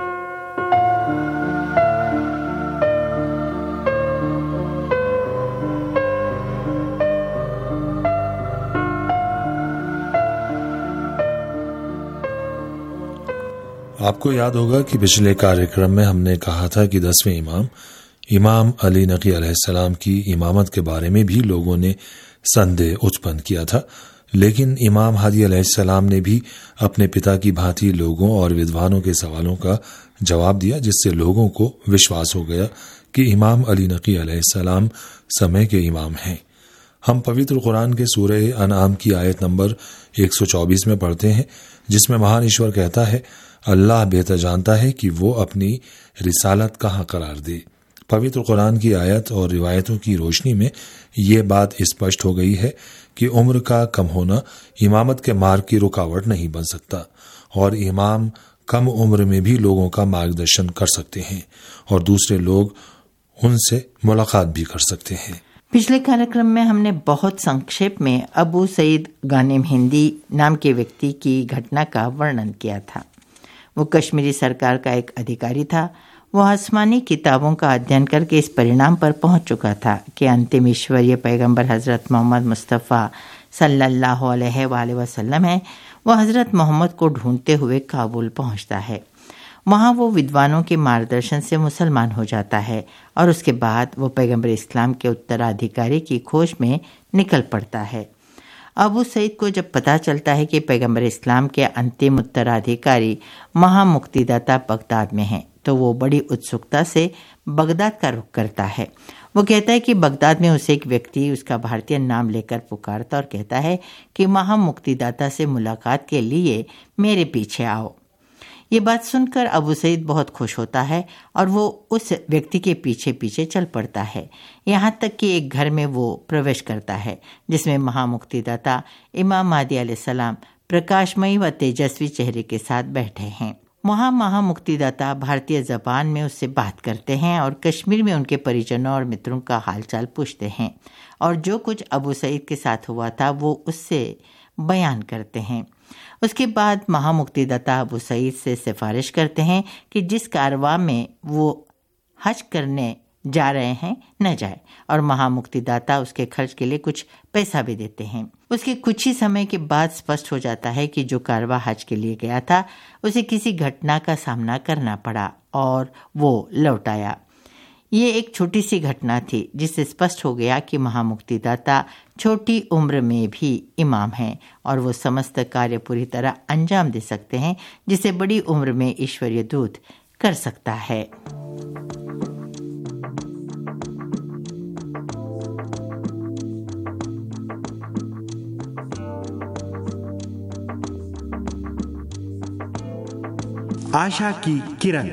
आपको याद होगा कि पिछले कार्यक्रम में हमने कहा था कि दसवें इमाम इमाम अली नकी अलैहिस्सलाम की इमामत के बारे में भी लोगों ने संदेह उत्पन्न किया था। लेकिन इमाम हादी अलैहिस्सलाम ने भी अपने पिता की भांति लोगों और विद्वानों के सवालों का जवाब दिया, जिससे लोगों को विश्वास हो गया कि इमाम अली नकी अलैहिस्सलाम समय के इमाम हैं। हम पवित्र कुरान के सूरह अनआम की आयत नंबर एक सौ चौबीस में पढ़ते हैं, जिसमें महान ईश्वर कहता है, अल्लाह बेहतर जानता है कि वो अपनी रिसालत कहाँ करार दे। पवित्र कुरान की आयत और रिवायतों की रोशनी में ये बात स्पष्ट हो गई है कि उम्र का कम होना इमामत के मार्ग की रुकावट नहीं बन सकता और इमाम कम उम्र में भी लोगों का मार्गदर्शन कर सकते हैं और दूसरे लोग उनसे मुलाकात भी कर सकते हैं। पिछले कार्यक्रम में हमने बहुत संक्षेप में अबू सईद गानिम हिंदी नाम के व्यक्ति की घटना का वर्णन किया था। वो कश्मीरी सरकार का एक अधिकारी था। वो आसमानी किताबों का अध्ययन करके इस परिणाम पर पहुंच चुका था कि अंतिम ईश्वरीय पैगंबर हज़रत मोहम्मद मुस्तफ़ा सल्लल्लाहु अलैहि वसल्लम है। वो हज़रत मोहम्मद को ढूंढते हुए काबुल पहुंचता है। वहाँ वो विद्वानों के मार्गदर्शन से मुसलमान हो जाता है और उसके बाद वो पैगंबर इस्लाम के उत्तराधिकारी की खोज में निकल पड़ता है। अबू सईद को जब पता चलता है कि पैगंबर इस्लाम के अंतिम उत्तराधिकारी महामुक्तिदाता बगदाद में हैं, तो वो बड़ी उत्सुकता से बगदाद का रुख करता है। वो कहता है कि बगदाद में उसे एक व्यक्ति उसका भारतीय नाम लेकर पुकारता और कहता है कि महामुक्तिदाता से मुलाकात के लिए मेरे पीछे आओ। ये बात सुनकर अबू सईद बहुत खुश होता है और वो उस व्यक्ति के पीछे पीछे चल पड़ता है, यहाँ तक कि एक घर में वो प्रवेश करता है जिसमें महामुक्तिदाता इमाम महदी अलैहिस्सलाम प्रकाशमयी व तेजस्वी चेहरे के साथ बैठे हैं। वहाँ महामुक्तिदाता भारतीय ज़बान में उससे बात करते हैं और कश्मीर में उनके परिजनों और मित्रों का हालचाल पूछते हैं और जो कुछ अबू सईद के साथ हुआ था वो उससे बयान करते हैं। उसके बाद महामुक्तिदाता अबू सईद से सिफारिश करते हैं कि जिस कारवां में वो हज करने जा रहे हैं न जाए और महामुक्तिदाता उसके खर्च के लिए कुछ पैसा भी देते हैं। उसके कुछ ही समय के बाद स्पष्ट हो जाता है कि जो कारवां हज के लिए गया था उसे किसी घटना का सामना करना पड़ा और वो लौट आया। ये एक छोटी सी घटना थी जिससे स्पष्ट हो गया कि महामुक्तिदाता छोटी उम्र में भी इमाम हैं और वो समस्त कार्य पूरी तरह अंजाम दे सकते हैं जिसे बड़ी उम्र में ईश्वरीय दूत कर सकता है। आशा की किरण।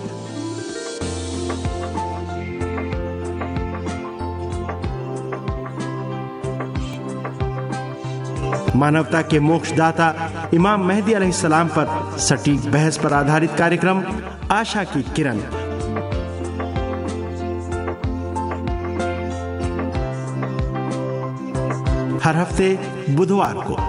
मानवता के मोक्षदाता इमाम मेहदी अलैहिस्सलाम पर सटीक बहस पर आधारित कार्यक्रम आशा की किरण। हर हफ्ते बुधवार को।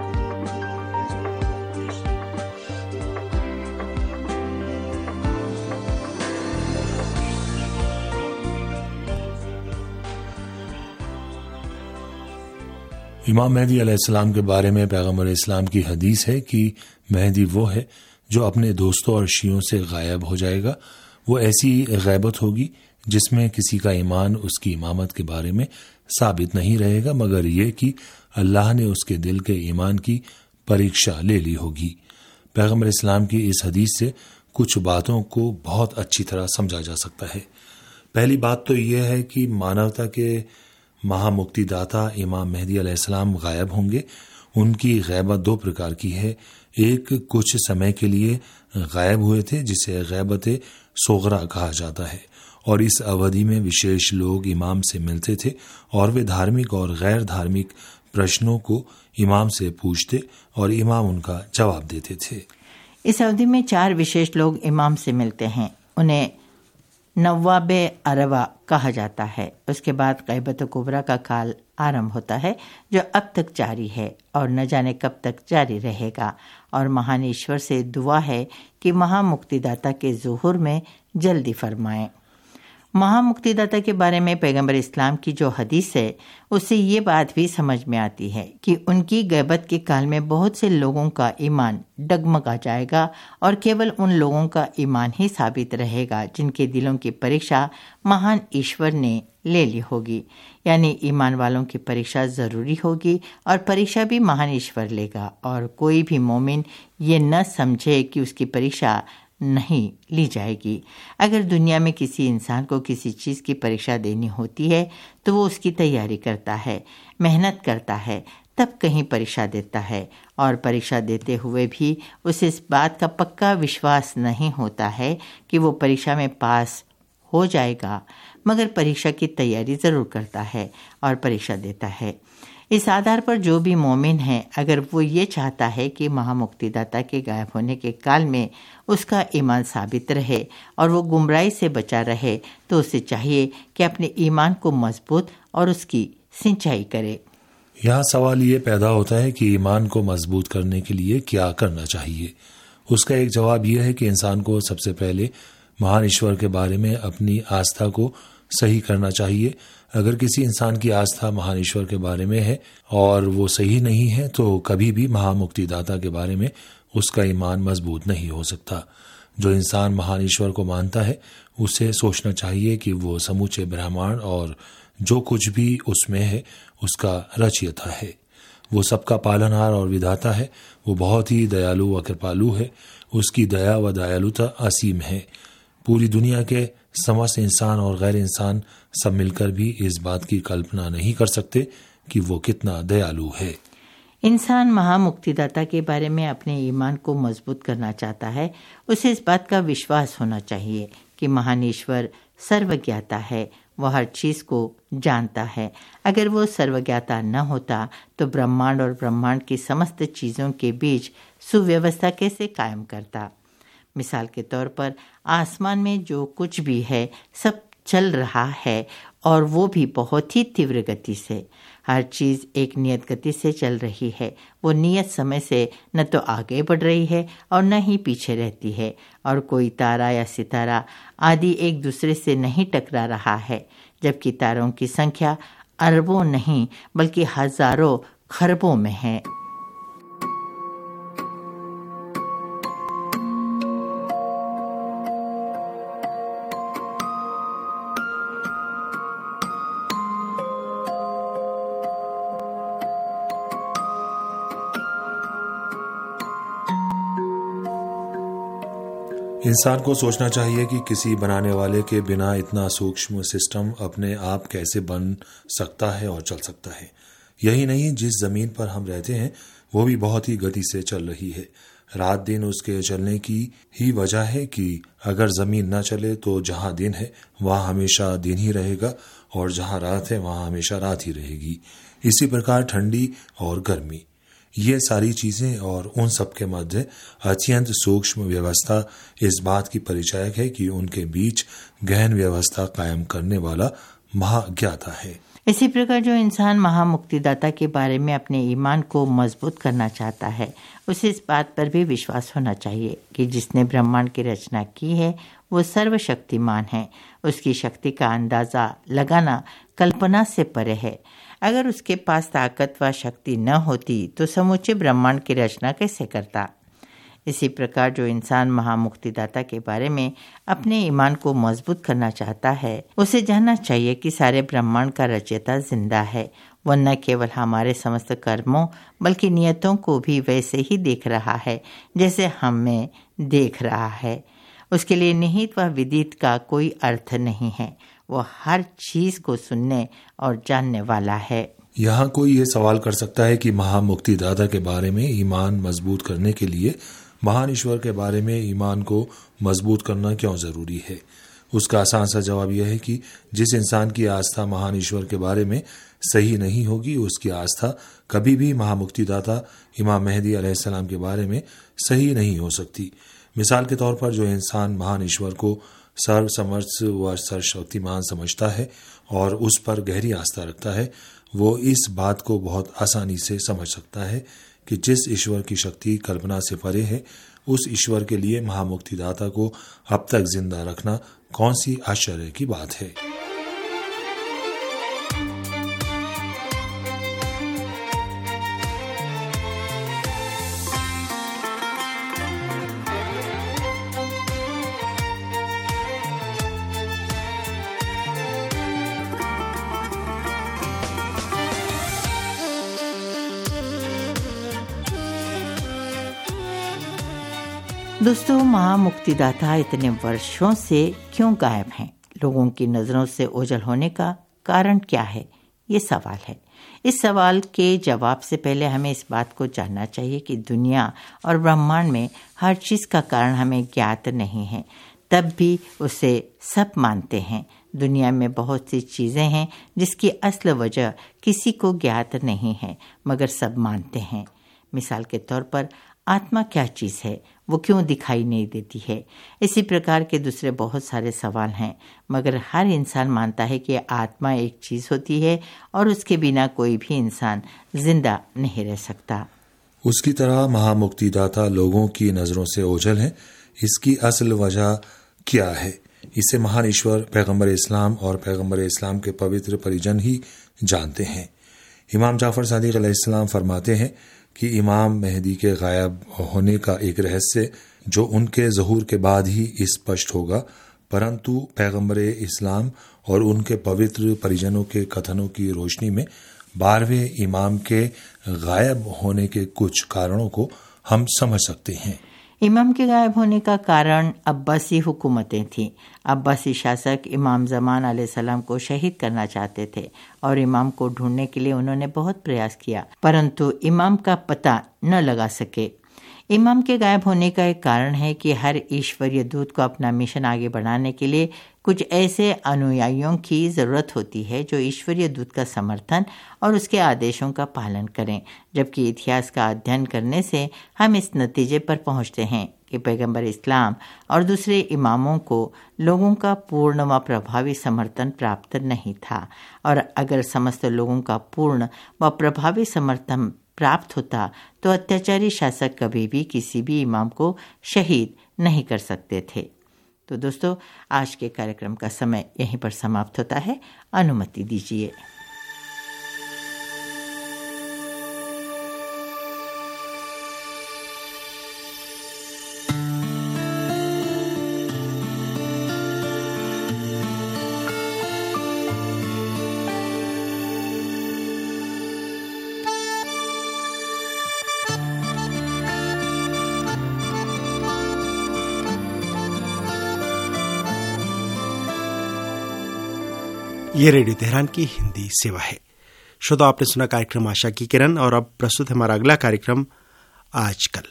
इमाम मेहदी अलैहिस्सलाम के बारे में पैगंबर इस्लाम की हदीस है कि मेहदी वो है जो अपने दोस्तों और शियों से गायब हो जाएगा। वो ऐसी गैबत होगी जिसमें किसी का ईमान उसकी इमामत के बारे में साबित नहीं रहेगा, मगर ये कि अल्लाह ने उसके दिल के ईमान की परीक्षा ले ली होगी। पैगंबर इस्लाम की इस हदीस से कुछ बातों को बहुत अच्छी तरह समझा जा सकता है। पहली बात तो यह है कि मानवता के महामुक्तिदाता इमाम मेहदी अलैहिस्सलाम गायब होंगे। उनकी गैबत दो प्रकार की है। एक कुछ समय के लिए गायब हुए थे जिसे गैबत सोगरा कहा जाता है और इस अवधि में विशेष लोग इमाम से मिलते थे और वे धार्मिक और गैर धार्मिक प्रश्नों को इमाम से पूछते और इमाम उनका जवाब देते थे। इस अवधि में चार विशेष लोग इमाम से मिलते हैं। उन्हें नवाबे अरवा कहा जाता है। उसके बाद गैबत कुबरा का काल आरंभ होता है जो अब तक जारी है और न जाने कब तक जारी रहेगा और महान ईश्वर से दुआ है कि महामुक्तिदाता के ज़ुहूर में जल्दी फरमाएं। महामुक्तिदाता के बारे में पैगंबर इस्लाम की जो हदीस है उससे ये बात भी समझ में आती है कि उनकी गैबत के काल में बहुत से लोगों का ईमान डगमगा जाएगा और केवल उन लोगों का ईमान ही साबित रहेगा जिनके दिलों की परीक्षा महान ईश्वर ने ले ली होगी। यानी ईमान वालों की परीक्षा ज़रूरी होगी और परीक्षा भी महान ईश्वर लेगा और कोई भी मोमिन ये न समझे कि उसकी परीक्षा नहीं ली जाएगी। अगर दुनिया में किसी इंसान को किसी चीज़ की परीक्षा देनी होती है तो वो उसकी तैयारी करता है, मेहनत करता है, तब कहीं परीक्षा देता है और परीक्षा देते हुए भी उसे इस बात का पक्का विश्वास नहीं होता है कि वो परीक्षा में पास हो जाएगा, मगर परीक्षा की तैयारी ज़रूर करता है और परीक्षा देता है। इस आधार पर जो भी मोमिन है, अगर वो ये चाहता है कि महामुक्तिदाता के गायब होने के काल में उसका ईमान साबित रहे और वो गुमराही से बचा रहे, तो उसे चाहिए कि अपने ईमान को मजबूत और उसकी सिंचाई करे। यहाँ सवाल ये पैदा होता है कि ईमान को मजबूत करने के लिए क्या करना चाहिए। उसका एक जवाब यह है कि इंसान को सबसे पहले महान ईश्वर के बारे में अपनी आस्था को सही करना चाहिए। अगर किसी इंसान की आस्था महान ईश्वर के बारे में है और वो सही नहीं है तो कभी भी महामुक्तिदाता के बारे में उसका ईमान मजबूत नहीं हो सकता। जो इंसान महान ईश्वर को मानता है उसे सोचना चाहिए कि वो समूचे ब्रह्मांड और जो कुछ भी उसमें है उसका रचयिता है। वो सबका पालनहार और विधाता है। वो बहुत ही दयालु व कृपालु है। उसकी दया व दयालुता असीम है। पूरी दुनिया के समस्त इंसान और गैर इंसान सब मिलकर भी इस बात की कल्पना नहीं कर सकते कि वो कितना दयालु है। इंसान महामुक्तिदाता के बारे में अपने ईमान को मजबूत करना चाहता है। उसे इस बात का विश्वास होना चाहिए कि महान ईश्वर सर्वज्ञाता है, वह हर चीज़ को जानता है। अगर वो सर्वज्ञाता न होता तो ब्रह्मांड और ब्रह्मांड की समस्त चीज़ों के बीच सुव्यवस्था कैसे कायम करता। मिसाल के तौर पर आसमान में जो कुछ भी है सब चल रहा है और वो भी बहुत ही तीव्र गति से। हर चीज़ एक नियत गति से चल रही है। वो नियत समय से न तो आगे बढ़ रही है और न ही पीछे रहती है और कोई तारा या सितारा आदि एक दूसरे से नहीं टकरा रहा है, जबकि तारों की संख्या अरबों नहीं बल्कि हजारों खरबों में है। इंसान को सोचना चाहिए कि किसी बनाने वाले के बिना इतना सूक्ष्म सिस्टम अपने आप कैसे बन सकता है और चल सकता है। यही नहीं, जिस जमीन पर हम रहते हैं वो भी बहुत ही गति से चल रही है। रात दिन उसके चलने की ही वजह है कि अगर जमीन न चले तो जहाँ दिन है वहाँ हमेशा दिन ही रहेगा और जहाँ रात है वहाँ हमेशा रात ही रहेगी। इसी प्रकार ठंडी और गर्मी, ये सारी चीजें और उन सब के मध्य अत्यंत सूक्ष्म व्यवस्था इस बात की परिचायक है कि उनके बीच गहन व्यवस्था कायम करने वाला महाज्ञाता है। इसी प्रकार जो इंसान महामुक्तिदाता के बारे में अपने ईमान को मजबूत करना चाहता है, उसे इस बात पर भी विश्वास होना चाहिए कि जिसने ब्रह्मांड की रचना की है वो सर्वशक्तिमान है। उसकी शक्ति का अंदाजा लगाना कल्पना से परे है। अगर उसके पास ताकत व शक्ति न होती तो समूचे ब्रह्मांड की रचना कैसे करता। इसी प्रकार जो इंसान महामुक्तिदाता के बारे में अपने ईमान को मजबूत करना चाहता है, उसे जानना चाहिए कि सारे ब्रह्मांड का रचयिता जिंदा है। वह न केवल हमारे समस्त कर्मों बल्कि नियतों को भी वैसे ही देख रहा है जैसे हमें देख रहा है। उसके लिए निहित व विदित का कोई अर्थ नहीं है। वो हर चीज को सुनने और जानने वाला है। यहाँ कोई ये सवाल कर सकता है कि महामुक्तिदाता के बारे में ईमान मजबूत करने के लिए महान ईश्वर के बारे में ईमान को मजबूत करना क्यों जरूरी है। उसका आसान सा जवाब यह है कि जिस इंसान की आस्था महान ईश्वर के बारे में सही नहीं होगी, उसकी आस्था कभी भी महामुक्तिदाता इमाम मेहदी अलैहिस्सलाम के बारे में सही नहीं हो सकती। मिसाल के तौर पर जो इंसान महान ईश्वर को सर्वसमर्थ व सर्वशक्तिमान समझता है और उस पर गहरी आस्था रखता है, वो इस बात को बहुत आसानी से समझ सकता है कि जिस ईश्वर की शक्ति कल्पना से परे है, उस ईश्वर के लिए महामुक्तिदाता को अब तक जिंदा रखना कौन सी आश्चर्य की बात है। दोस्तों, महामुक्तिदाता इतने वर्षों से क्यों गायब हैं? लोगों की नजरों से ओझल होने का कारण क्या है? ये सवाल है। इस सवाल के जवाब से पहले हमें इस बात को जानना चाहिए कि दुनिया और ब्रह्मांड में हर चीज का कारण हमें ज्ञात नहीं है, तब भी उसे सब मानते हैं। दुनिया में बहुत सी चीजें हैं जिसकी असल वजह किसी को ज्ञात नहीं है, मगर सब मानते हैं। मिसाल के तौर पर आत्मा क्या चीज है, वो क्यों दिखाई नहीं देती है? इसी प्रकार के दूसरे बहुत सारे सवाल हैं, मगर हर इंसान मानता है कि आत्मा एक चीज होती है और उसके बिना कोई भी इंसान जिंदा नहीं रह सकता। उसकी तरह महामुक्तिदाता लोगों की नजरों से ओझल है। इसकी असल वजह क्या है? इसे महान ईश्वर पैगंबर इस्लाम और पैगंबर इस्लाम के पवित्र परिजन ही जानते हैं। इमाम जाफर सादिक अलैहिस्सलाम फरमाते हैं कि इमाम मेहदी के गायब होने का एक रहस्य जो उनके ज़हूर के बाद ही स्पष्ट होगा, परंतु पैगंबर इस्लाम और उनके पवित्र परिजनों के कथनों की रोशनी में बारहवें इमाम के गायब होने के कुछ कारणों को हम समझ सकते हैं। इमाम के गायब होने का कारण अब्बासी हुकूमतें थीं। अब्बासी शासक इमाम ज़मान अलैहिस्सलाम को शहीद करना चाहते थे और इमाम को ढूंढने के लिए उन्होंने बहुत प्रयास किया, परंतु इमाम का पता न लगा सके। इमाम के गायब होने का एक कारण है कि हर ईश्वरीय दूत को अपना मिशन आगे बढ़ाने के लिए कुछ ऐसे अनुयायियों की ज़रूरत होती है जो ईश्वरीय दूत का समर्थन और उसके आदेशों का पालन करें। जबकि इतिहास का अध्ययन करने से हम इस नतीजे पर पहुंचते हैं कि पैगंबर इस्लाम और दूसरे इमामों को लोगों का पूर्ण व प्रभावी समर्थन प्राप्त नहीं था, और अगर समस्त लोगों का पूर्ण व प्रभावी समर्थन प्राप्त होता तो अत्याचारी शासक कभी भी किसी भी इमाम को शहीद नहीं कर सकते थे। तो दोस्तों, आज के कार्यक्रम का समय यहीं पर समाप्त होता है। अनुमति दीजिए। ये रेडियो तेहरान की हिंदी सेवा है। श्रोता, आपने सुना कार्यक्रम आशा की किरण, और अब प्रस्तुत है हमारा अगला कार्यक्रम आजकल।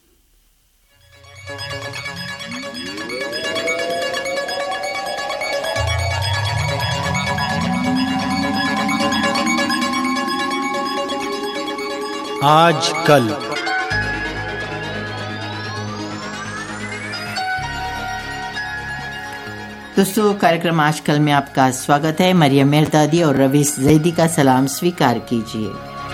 आजकल दोस्तों, कार्यक्रम आजकल में आपका स्वागत है। मरियम मेहरदादी और रवीश जैदी का सलाम स्वीकार कीजिए।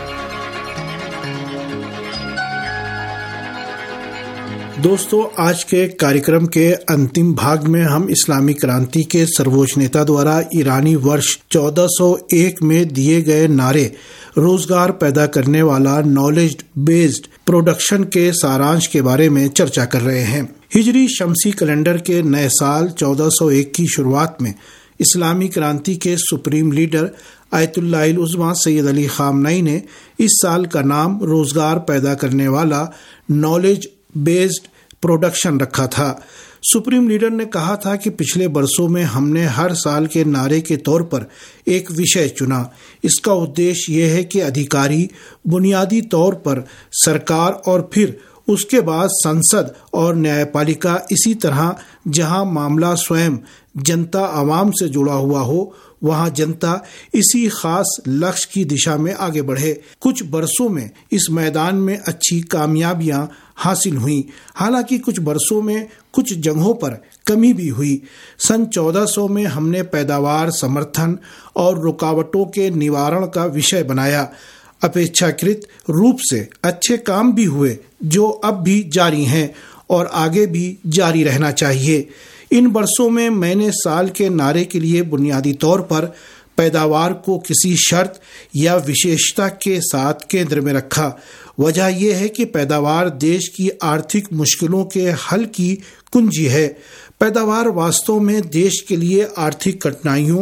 दोस्तों, आज के कार्यक्रम के अंतिम भाग में हम इस्लामी क्रांति के सर्वोच्च नेता द्वारा ईरानी वर्ष चौदह सौ एक में दिए गए नारे रोजगार पैदा करने वाला नॉलेज बेस्ड प्रोडक्शन के सारांश के बारे में चर्चा कर रहे हैं। हिजरी शमसी कैलेंडर के नए साल चौदह सौ एक की शुरुआत में इस्लामी क्रांति के supreme leader Ayatollah Uzma Sayyid Ali Khamenei ने इस साल का नाम रोजगार पैदा करने वाला नॉलेज बेस्ड प्रोडक्शन रखा था। सुप्रीम लीडर ने कहा था कि पिछले बरसों में हमने हर साल के नारे के तौर पर एक विषय चुना। इसका उद्देश्य यह है कि अधिकारी बुनियादी तौर पर सरकार और फिर उसके बाद संसद और न्यायपालिका, इसी तरह जहां मामला स्वयं जनता आवाम से जुड़ा हुआ हो, वहां जनता इसी खास लक्ष्य की दिशा में आगे बढ़े। कुछ बरसों में इस मैदान में अच्छी कामयाबियां हासिल हुई, हालांकि कुछ बरसों में कुछ जगहों पर कमी भी हुई। सन चौदह सौ में हमने पैदावार, समर्थन और रुकावटों के निवारण का विषय बनाया। अपेक्षाकृत रूप से अच्छे काम भी हुए जो अब भी जारी हैं और आगे भी जारी रहना चाहिए। इन वर्षों में मैंने साल के नारे के लिए बुनियादी तौर पर पैदावार को किसी शर्त या विशेषता के साथ केंद्र में रखा। वजह यह है कि पैदावार देश की आर्थिक मुश्किलों के हल की कुंजी है। पैदावार वास्तव में देश के लिए आर्थिक कठिनाइयों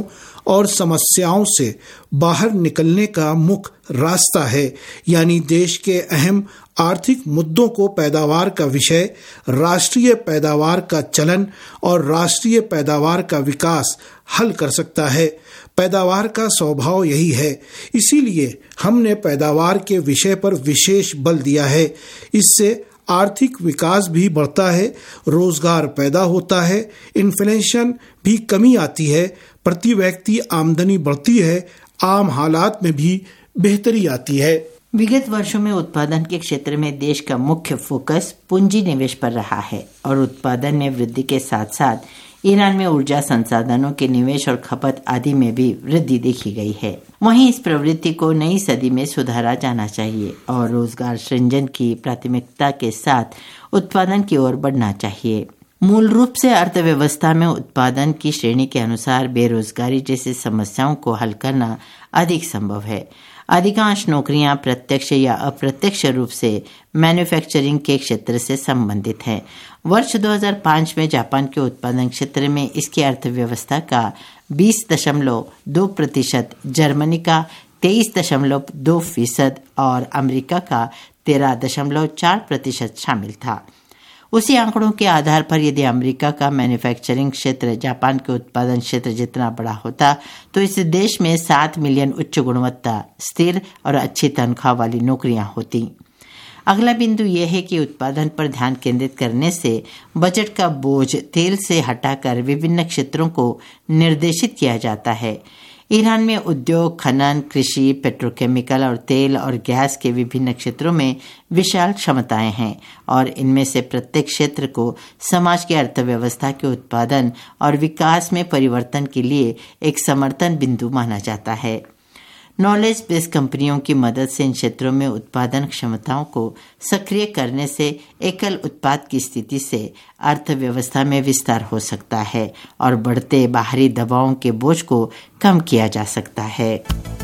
और समस्याओं से बाहर निकलने का मुख्य रास्ता है, यानी देश के अहम आर्थिक मुद्दों को पैदावार का विषय, राष्ट्रीय पैदावार का चलन और राष्ट्रीय पैदावार का विकास हल कर सकता है। पैदावार का स्वभाव यही है, इसीलिए हमने पैदावार के विषय पर विशेष बल दिया है। इससे आर्थिक विकास भी बढ़ता है, रोजगार पैदा होता है, इन्फ्लेशन भी कमी आती है, प्रति व्यक्ति आमदनी बढ़ती है, आम हालात में भी बेहतरी आती है। विगत वर्षों में उत्पादन के क्षेत्र में देश का मुख्य फोकस पूंजी निवेश पर रहा है और उत्पादन में वृद्धि के साथ साथ ईरान में ऊर्जा संसाधनों के निवेश और खपत आदि में भी वृद्धि देखी गई है। वहीं इस प्रवृत्ति को नई सदी में सुधारा जाना चाहिए और रोजगार सृजन की प्राथमिकता के साथ उत्पादन की ओर बढ़ना चाहिए। मूल रूप से अर्थव्यवस्था में उत्पादन की श्रेणी के अनुसार बेरोजगारी जैसी समस्याओं को हल करना अधिक संभव है। अधिकांश नौकरियां प्रत्यक्ष या अप्रत्यक्ष रूप से मैन्युफैक्चरिंग के क्षेत्र से संबंधित हैं। वर्ष दो हज़ार पाँच में जापान के उत्पादन क्षेत्र में इसकी अर्थव्यवस्था का बीस दशमलव दो प्रतिशत, जर्मनी का तेईस दशमलव दो फीसद और अमेरिका का तेरह दशमलव चार प्रतिशत शामिल था। उसी आंकड़ों के आधार पर यदि अमेरिका का मैन्युफैक्चरिंग क्षेत्र जापान के उत्पादन क्षेत्र जितना बड़ा होता तो इस देश में सात मिलियन उच्च गुणवत्ता, स्थिर और अच्छी तनख्वाह वाली नौकरियां होती। अगला बिंदु यह है कि उत्पादन पर ध्यान केंद्रित करने से बजट का बोझ तेल से हटाकर विभिन्न क्षेत्रों को निर्देशित किया जाता है। ईरान में उद्योग, खनन, कृषि, पेट्रोकेमिकल और तेल और गैस के विभिन्न क्षेत्रों में विशाल क्षमताएं हैं और इनमें से प्रत्येक क्षेत्र को समाज की अर्थव्यवस्था के उत्पादन और विकास में परिवर्तन के लिए एक समर्थन बिंदु माना जाता है। नॉलेज बेस्ड कंपनियों की मदद से इन क्षेत्रों में उत्पादन क्षमताओं को सक्रिय करने से एकल उत्पाद की स्थिति से अर्थव्यवस्था में विस्तार हो सकता है और बढ़ते बाहरी दबावों के बोझ को कम किया जा सकता है।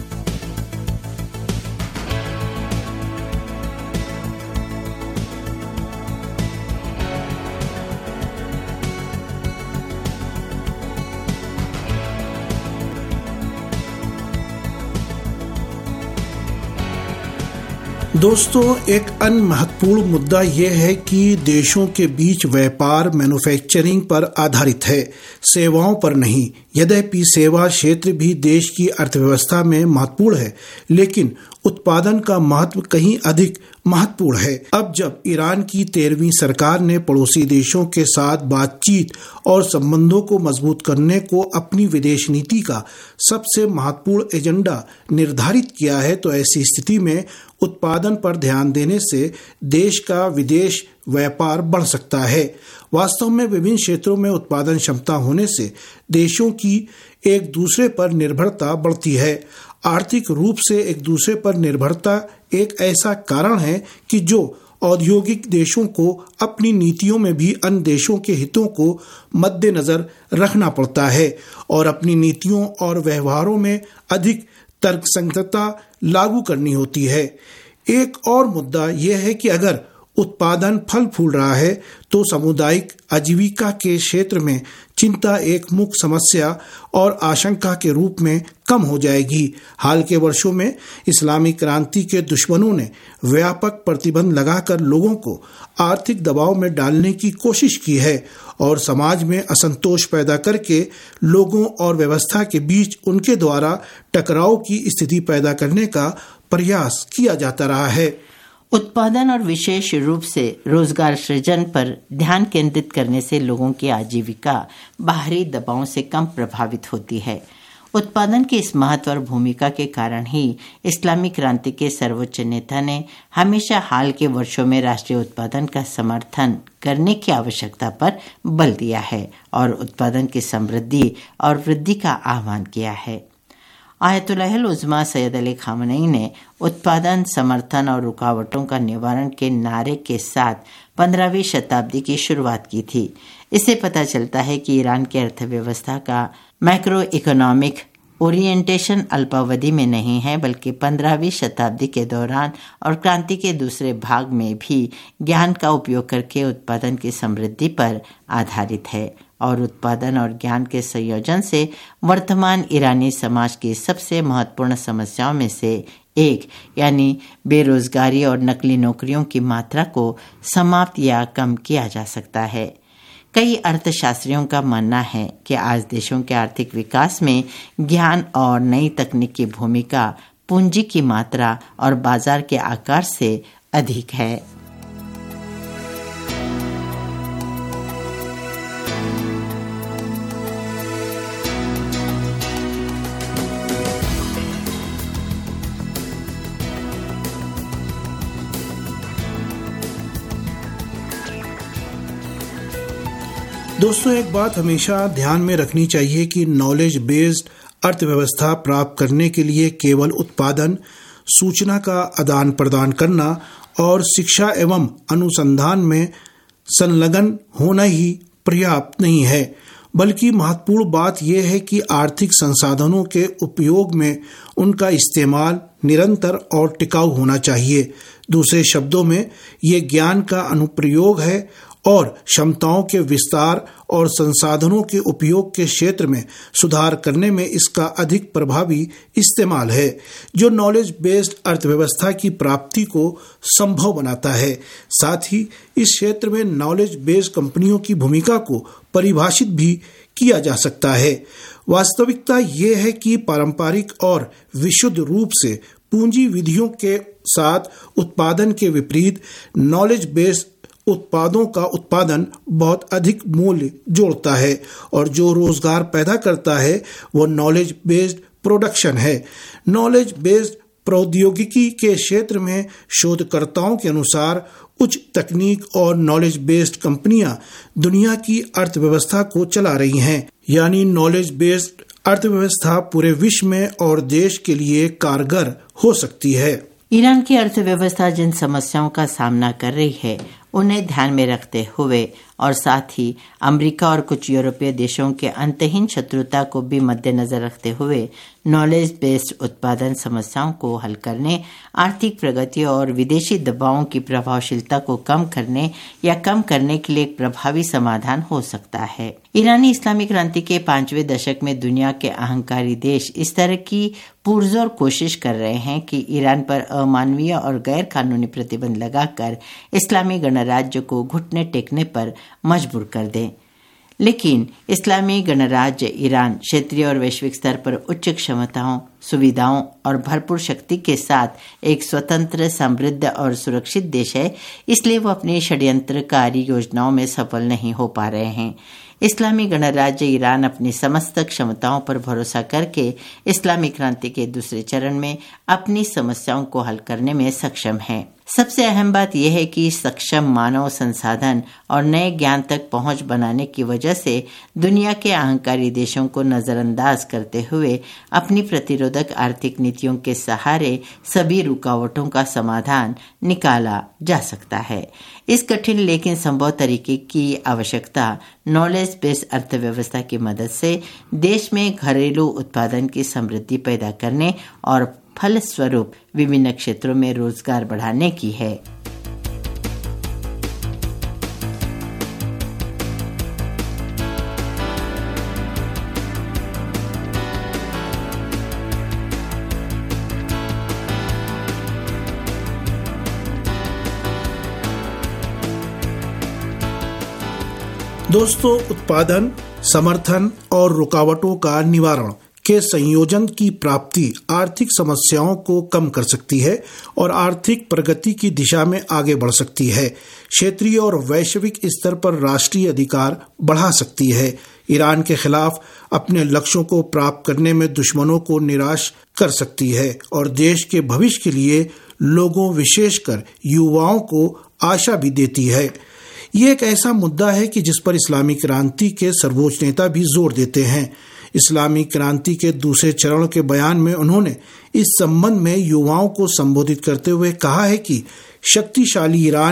दोस्तों, एक अन्य महत्वपूर्ण मुद्दा यह है कि देशों के बीच व्यापार मैन्युफैक्चरिंग पर आधारित है, सेवाओं पर नहीं। यद्यपि सेवा क्षेत्र भी देश की अर्थव्यवस्था में महत्वपूर्ण है, लेकिन उत्पादन का महत्व कहीं अधिक महत्वपूर्ण है। अब जब ईरान की तेरहवीं सरकार ने पड़ोसी देशों के साथ बातचीत और संबंधों को मजबूत करने को अपनी विदेश नीति का सबसे महत्वपूर्ण एजेंडा निर्धारित किया है, तो ऐसी स्थिति में उत्पादन पर ध्यान देने से देश का विदेश व्यापार बढ़ सकता है। वास्तव में विभिन्न क्षेत्रों में उत्पादन क्षमता होने से देशों की एक दूसरे पर निर्भरता बढ़ती है। आर्थिक रूप से एक दूसरे पर निर्भरता एक ऐसा कारण है कि जो औद्योगिक देशों को अपनी नीतियों में भी अन्य देशों के हितों को मद्देनजर रखना पड़ता है और अपनी नीतियों और व्यवहारों में अधिक तर्कसंगतता लागू करनी होती है। एक और मुद्दा यह है कि अगर उत्पादन फल फूल रहा है तो सामुदायिक आजीविका के क्षेत्र में चिंता एक मुख्य समस्या और आशंका के रूप में कम हो जाएगी। हाल के वर्षों में इस्लामी क्रांति के दुश्मनों ने व्यापक प्रतिबंध लगाकर लोगों को आर्थिक दबाव में डालने की कोशिश की है और समाज में असंतोष पैदा करके लोगों और व्यवस्था के बीच उनके द्वारा टकराव की स्थिति पैदा करने का प्रयास किया जाता रहा है। उत्पादन और विशेष रूप से रोजगार सृजन पर ध्यान केंद्रित करने से लोगों की आजीविका बाहरी दबावों से कम प्रभावित होती है। उत्पादन की इस महत्व और भूमिका के कारण ही इस्लामी क्रांति के सर्वोच्च नेता ने हमेशा हाल के वर्षों में राष्ट्रीय उत्पादन का समर्थन करने की आवश्यकता पर बल दिया है और उत्पादन की समृद्धि और वृद्धि का आह्वान किया है। Ayatollah Uzma Sayyid Ali Khamenei ने उत्पादन, समर्थन और रुकावटों का निवारण के नारे के साथ पंद्रहवीं शताब्दी की शुरुआत की थी। इससे पता चलता है कि ईरान की अर्थव्यवस्था का मैक्रो इकोनॉमिक ओरिएंटेशन अल्पावधि में नहीं है, बल्कि पंद्रहवीं शताब्दी के दौरान और क्रांति के दूसरे भाग में भी ज्ञान का उपयोग करके उत्पादन की समृद्धि पर आधारित है और उत्पादन और ज्ञान के संयोजन से वर्तमान ईरानी समाज की सबसे महत्वपूर्ण समस्याओं में से एक यानी बेरोजगारी और नकली नौकरियों की मात्रा को समाप्त या कम किया जा सकता है। कई अर्थशास्त्रियों का मानना है कि आज देशों के आर्थिक विकास में ज्ञान और नई तकनीक की भूमिका पूंजी की मात्रा और बाजार के आकार से अधिक है। दोस्तों, एक बात हमेशा ध्यान में रखनी चाहिए कि नॉलेज बेस्ड अर्थव्यवस्था प्राप्त करने के लिए केवल उत्पादन, सूचना का आदान प्रदान करना और शिक्षा एवं अनुसंधान में संलग्न होना ही पर्याप्त नहीं है, बल्कि महत्वपूर्ण बात यह है कि आर्थिक संसाधनों के उपयोग में उनका इस्तेमाल निरंतर और टिकाऊ होना चाहिए। दूसरे शब्दों में, ये ज्ञान का अनुप्रयोग है और क्षमताओं के विस्तार और संसाधनों के उपयोग के क्षेत्र में सुधार करने में इसका अधिक प्रभावी इस्तेमाल है, जो नॉलेज बेस्ड अर्थव्यवस्था की प्राप्ति को संभव बनाता है। साथ ही इस क्षेत्र में नॉलेज बेस्ड कंपनियों की भूमिका को परिभाषित भी किया जा सकता है। वास्तविकता ये है कि पारंपरिक और विशुद्ध रूप से पूंजी विधियों के साथ उत्पादन के विपरीत नॉलेज बेस्ड उत्पादों का उत्पादन बहुत अधिक मूल्य जोड़ता है और जो रोजगार पैदा करता है वो नॉलेज बेस्ड प्रोडक्शन है। नॉलेज बेस्ड प्रौद्योगिकी के क्षेत्र में शोधकर्ताओं के अनुसार उच्च तकनीक और नॉलेज बेस्ड कंपनियां दुनिया की अर्थव्यवस्था को चला रही हैं, यानी नॉलेज बेस्ड अर्थव्यवस्था पूरे विश्व में और देश के लिए कारगर हो सकती है। ईरान की अर्थव्यवस्था जिन समस्याओं का सामना कर रही है उन्हें ध्यान में रखते हुए और साथ ही अमेरिका और कुछ यूरोपीय देशों के अंतहीन शत्रुता को भी मद्देनजर रखते हुए नॉलेज बेस्ड उत्पादन समस्याओं को हल करने, आर्थिक प्रगति और विदेशी दबावों की प्रभावशीलता को कम करने या कम करने के लिए एक प्रभावी समाधान हो सकता है। ईरानी इस्लामी क्रांति के पांचवें दशक में दुनिया के अहंकारी देश इस तरह की पुरजोर कोशिश कर रहे हैं कि ईरान पर अमानवीय और गैर कानूनी प्रतिबंध लगाकर इस्लामी गणराज्य को घुटने टेकने पर मजबूर कर दें। लेकिन इस्लामी गणराज्य ईरान क्षेत्रीय और वैश्विक स्तर पर उच्च क्षमताओं, सुविधाओं और भरपूर शक्ति के साथ एक स्वतंत्र, समृद्ध और सुरक्षित देश है, इसलिए वो अपनी षड्यंत्रकारी योजनाओं में सफल नहीं हो पा रहे हैं। इस्लामी गणराज्य ईरान अपनी समस्त क्षमताओं पर भरोसा करके इस्लामी क्रांति के दूसरे चरण में अपनी समस्याओं को हल करने में सक्षम है। सबसे अहम बात यह है कि सक्षम मानव संसाधन और नए ज्ञान तक पहुंच बनाने की वजह से दुनिया के अहंकारी देशों को नजरअंदाज करते हुए अपनी प्रतिरोधक आर्थिक नीतियों के सहारे सभी रुकावटों का समाधान निकाला जा सकता है। इस कठिन लेकिन संभव तरीके की आवश्यकता नॉलेज बेस्ड अर्थव्यवस्था की मदद से देश में घरेलू उत्पादन की समृद्धि पैदा करने और फलस्वरूप विभिन्न क्षेत्रों में रोजगार बढ़ाने की है। दोस्तों, उत्पादन, समर्थन और रुकावटों का निवारण के संयोजन की प्राप्ति आर्थिक समस्याओं को कम कर सकती है और आर्थिक प्रगति की दिशा में आगे बढ़ सकती है। क्षेत्रीय और वैश्विक स्तर पर राष्ट्रीय अधिकार बढ़ा सकती है। ईरान के खिलाफ अपने लक्ष्यों को प्राप्त करने में दुश्मनों को निराश कर सकती है और देश के भविष्य के लिए लोगों, विशेषकर युवाओं को आशा भी देती है। ये एक ऐसा मुद्दा है कि जिस पर इस्लामी क्रांति के सर्वोच्च नेता भी जोर देते हैं। इस्लामी क्रांति के दूसरे चरण के बयान में उन्होंने इस संबंध में युवाओं को संबोधित करते हुए कहा है कि शक्तिशाली ईरान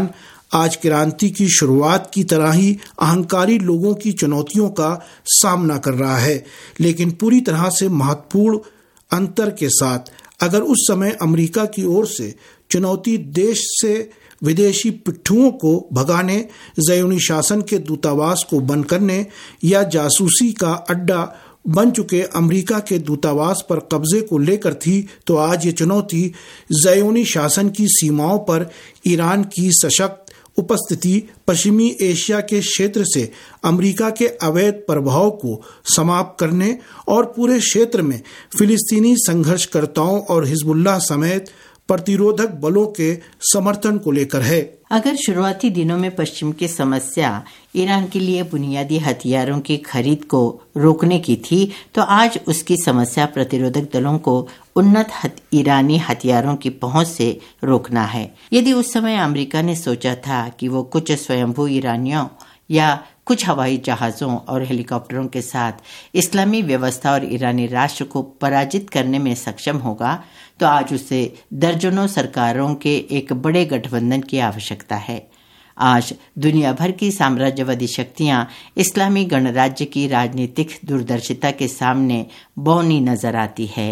आज क्रांति की शुरुआत की तरह ही अहंकारी लोगों की चुनौतियों का सामना कर रहा है, लेकिन पूरी तरह से महत्वपूर्ण अंतर के साथ। अगर उस समय अमेरिका की ओर से चुनौती देश से विदेशी पिट्ठुओं को भगाने, ज़ायोनी शासन के दूतावास को बंद करने या जासूसी का अड्डा बन चुके अमेरिका के दूतावास पर कब्जे को लेकर थी, तो आज ये चुनौती ज़ायोनी शासन की सीमाओं पर ईरान की सशक्त उपस्थिति, पश्चिमी एशिया के क्षेत्र से अमेरिका के अवैध प्रभाव को समाप्त करने और पूरे क्षेत्र में फिलिस्तीनी संघर्षकर्ताओं और हिजबुल्लाह समेत प्रतिरोधक बलों के समर्थन को लेकर है। अगर शुरुआती दिनों में पश्चिम की समस्या ईरान के लिए बुनियादी हथियारों की खरीद को रोकने की थी, तो आज उसकी समस्या प्रतिरोधक दलों को उन्नत हथ, ईरानी हथियारों की पहुंच से रोकना है। यदि उस समय अमेरिका ने सोचा था कि वो कुछ स्वयंभू ईरानियों या कुछ हवाई जहाज़ों और हेलीकॉप्टरों के साथ इस्लामी व्यवस्था और ईरानी राष्ट्र को पराजित करने में सक्षम होगा, तो आज उसे दर्जनों सरकारों के एक बड़े गठबंधन की आवश्यकता है। आज दुनिया भर की साम्राज्यवादी शक्तियां इस्लामी गणराज्य की राजनीतिक दूरदर्शिता के सामने बौनी नजर आती है।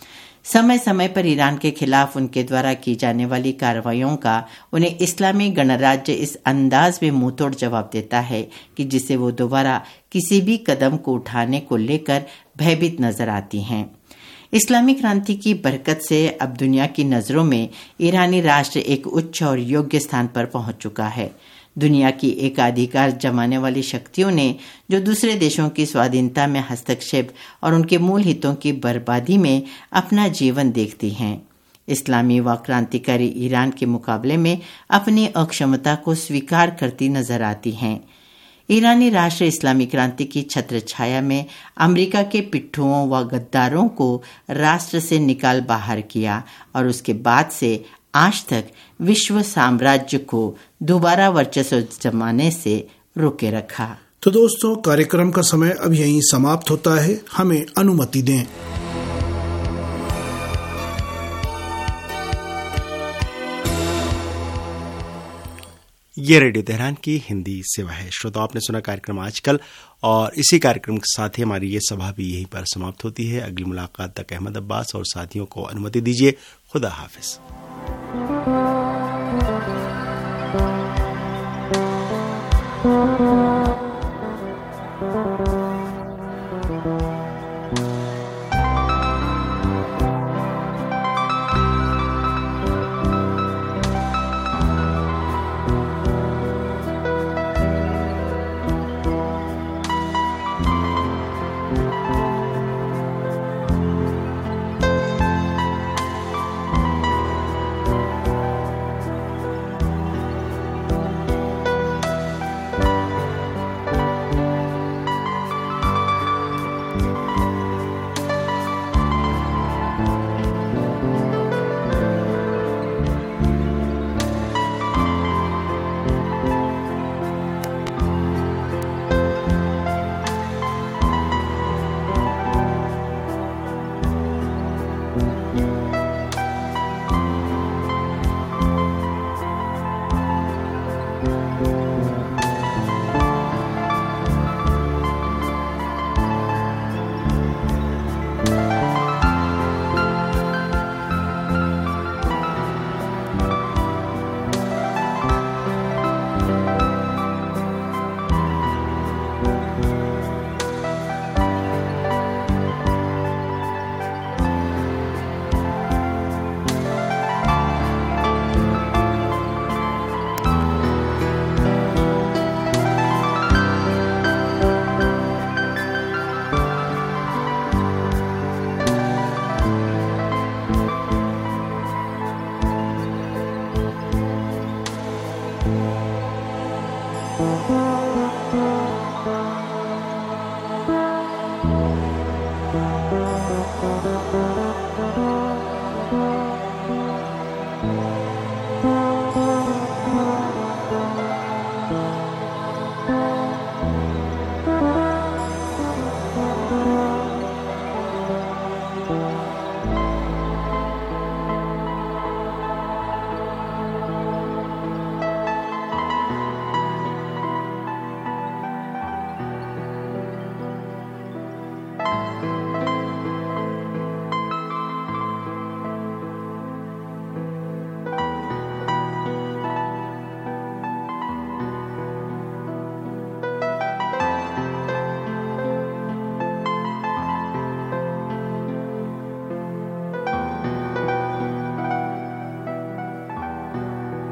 समय समय पर ईरान के खिलाफ उनके द्वारा की जाने वाली कार्रवाइयों का उन्हें इस्लामी गणराज्य इस अंदाज में मुंहतोड़ जवाब देता है कि जिसे वो दोबारा किसी भी कदम को उठाने को लेकर भयभीत नजर आती हैं। इस्लामी क्रांति की बरकत से अब दुनिया की नजरों में ईरानी राष्ट्र एक उच्च और योग्य स्थान पर पहुंच चुका है। दुनिया की एकाधिकार जमाने वाली शक्तियों ने जो दूसरे देशों की स्वाधीनता में हस्तक्षेप और उनके मूल हितों की बर्बादी में अपना जीवन देखती हैं, इस्लामी व क्रांतिकारी ईरान के मुकाबले में अपनी अक्षमता को स्वीकार करती नजर आती हैं। ईरानी राष्ट्र इस्लामी क्रांति की छत्र छाया में अमेरिका के पिट्ठुओं व गद्दारों को राष्ट्र से निकाल बाहर किया और उसके बाद से आज तक विश्व साम्राज्य को दोबारा वर्चस्व जमाने से रोके रखा। तो दोस्तों, कार्यक्रम का समय अब यहीं समाप्त होता है। हमें अनुमति दें। ये रेडियो तेहरान की हिंदी सेवा है। श्रोता, आपने सुना कार्यक्रम आजकल, और इसी कार्यक्रम के साथ ही हमारी ये सभा भी यहीं पर समाप्त होती है। अगली मुलाकात तक अहमद अब्बास और साथियों को अनुमति दीजिए। खुदा हाफिज। Thank you.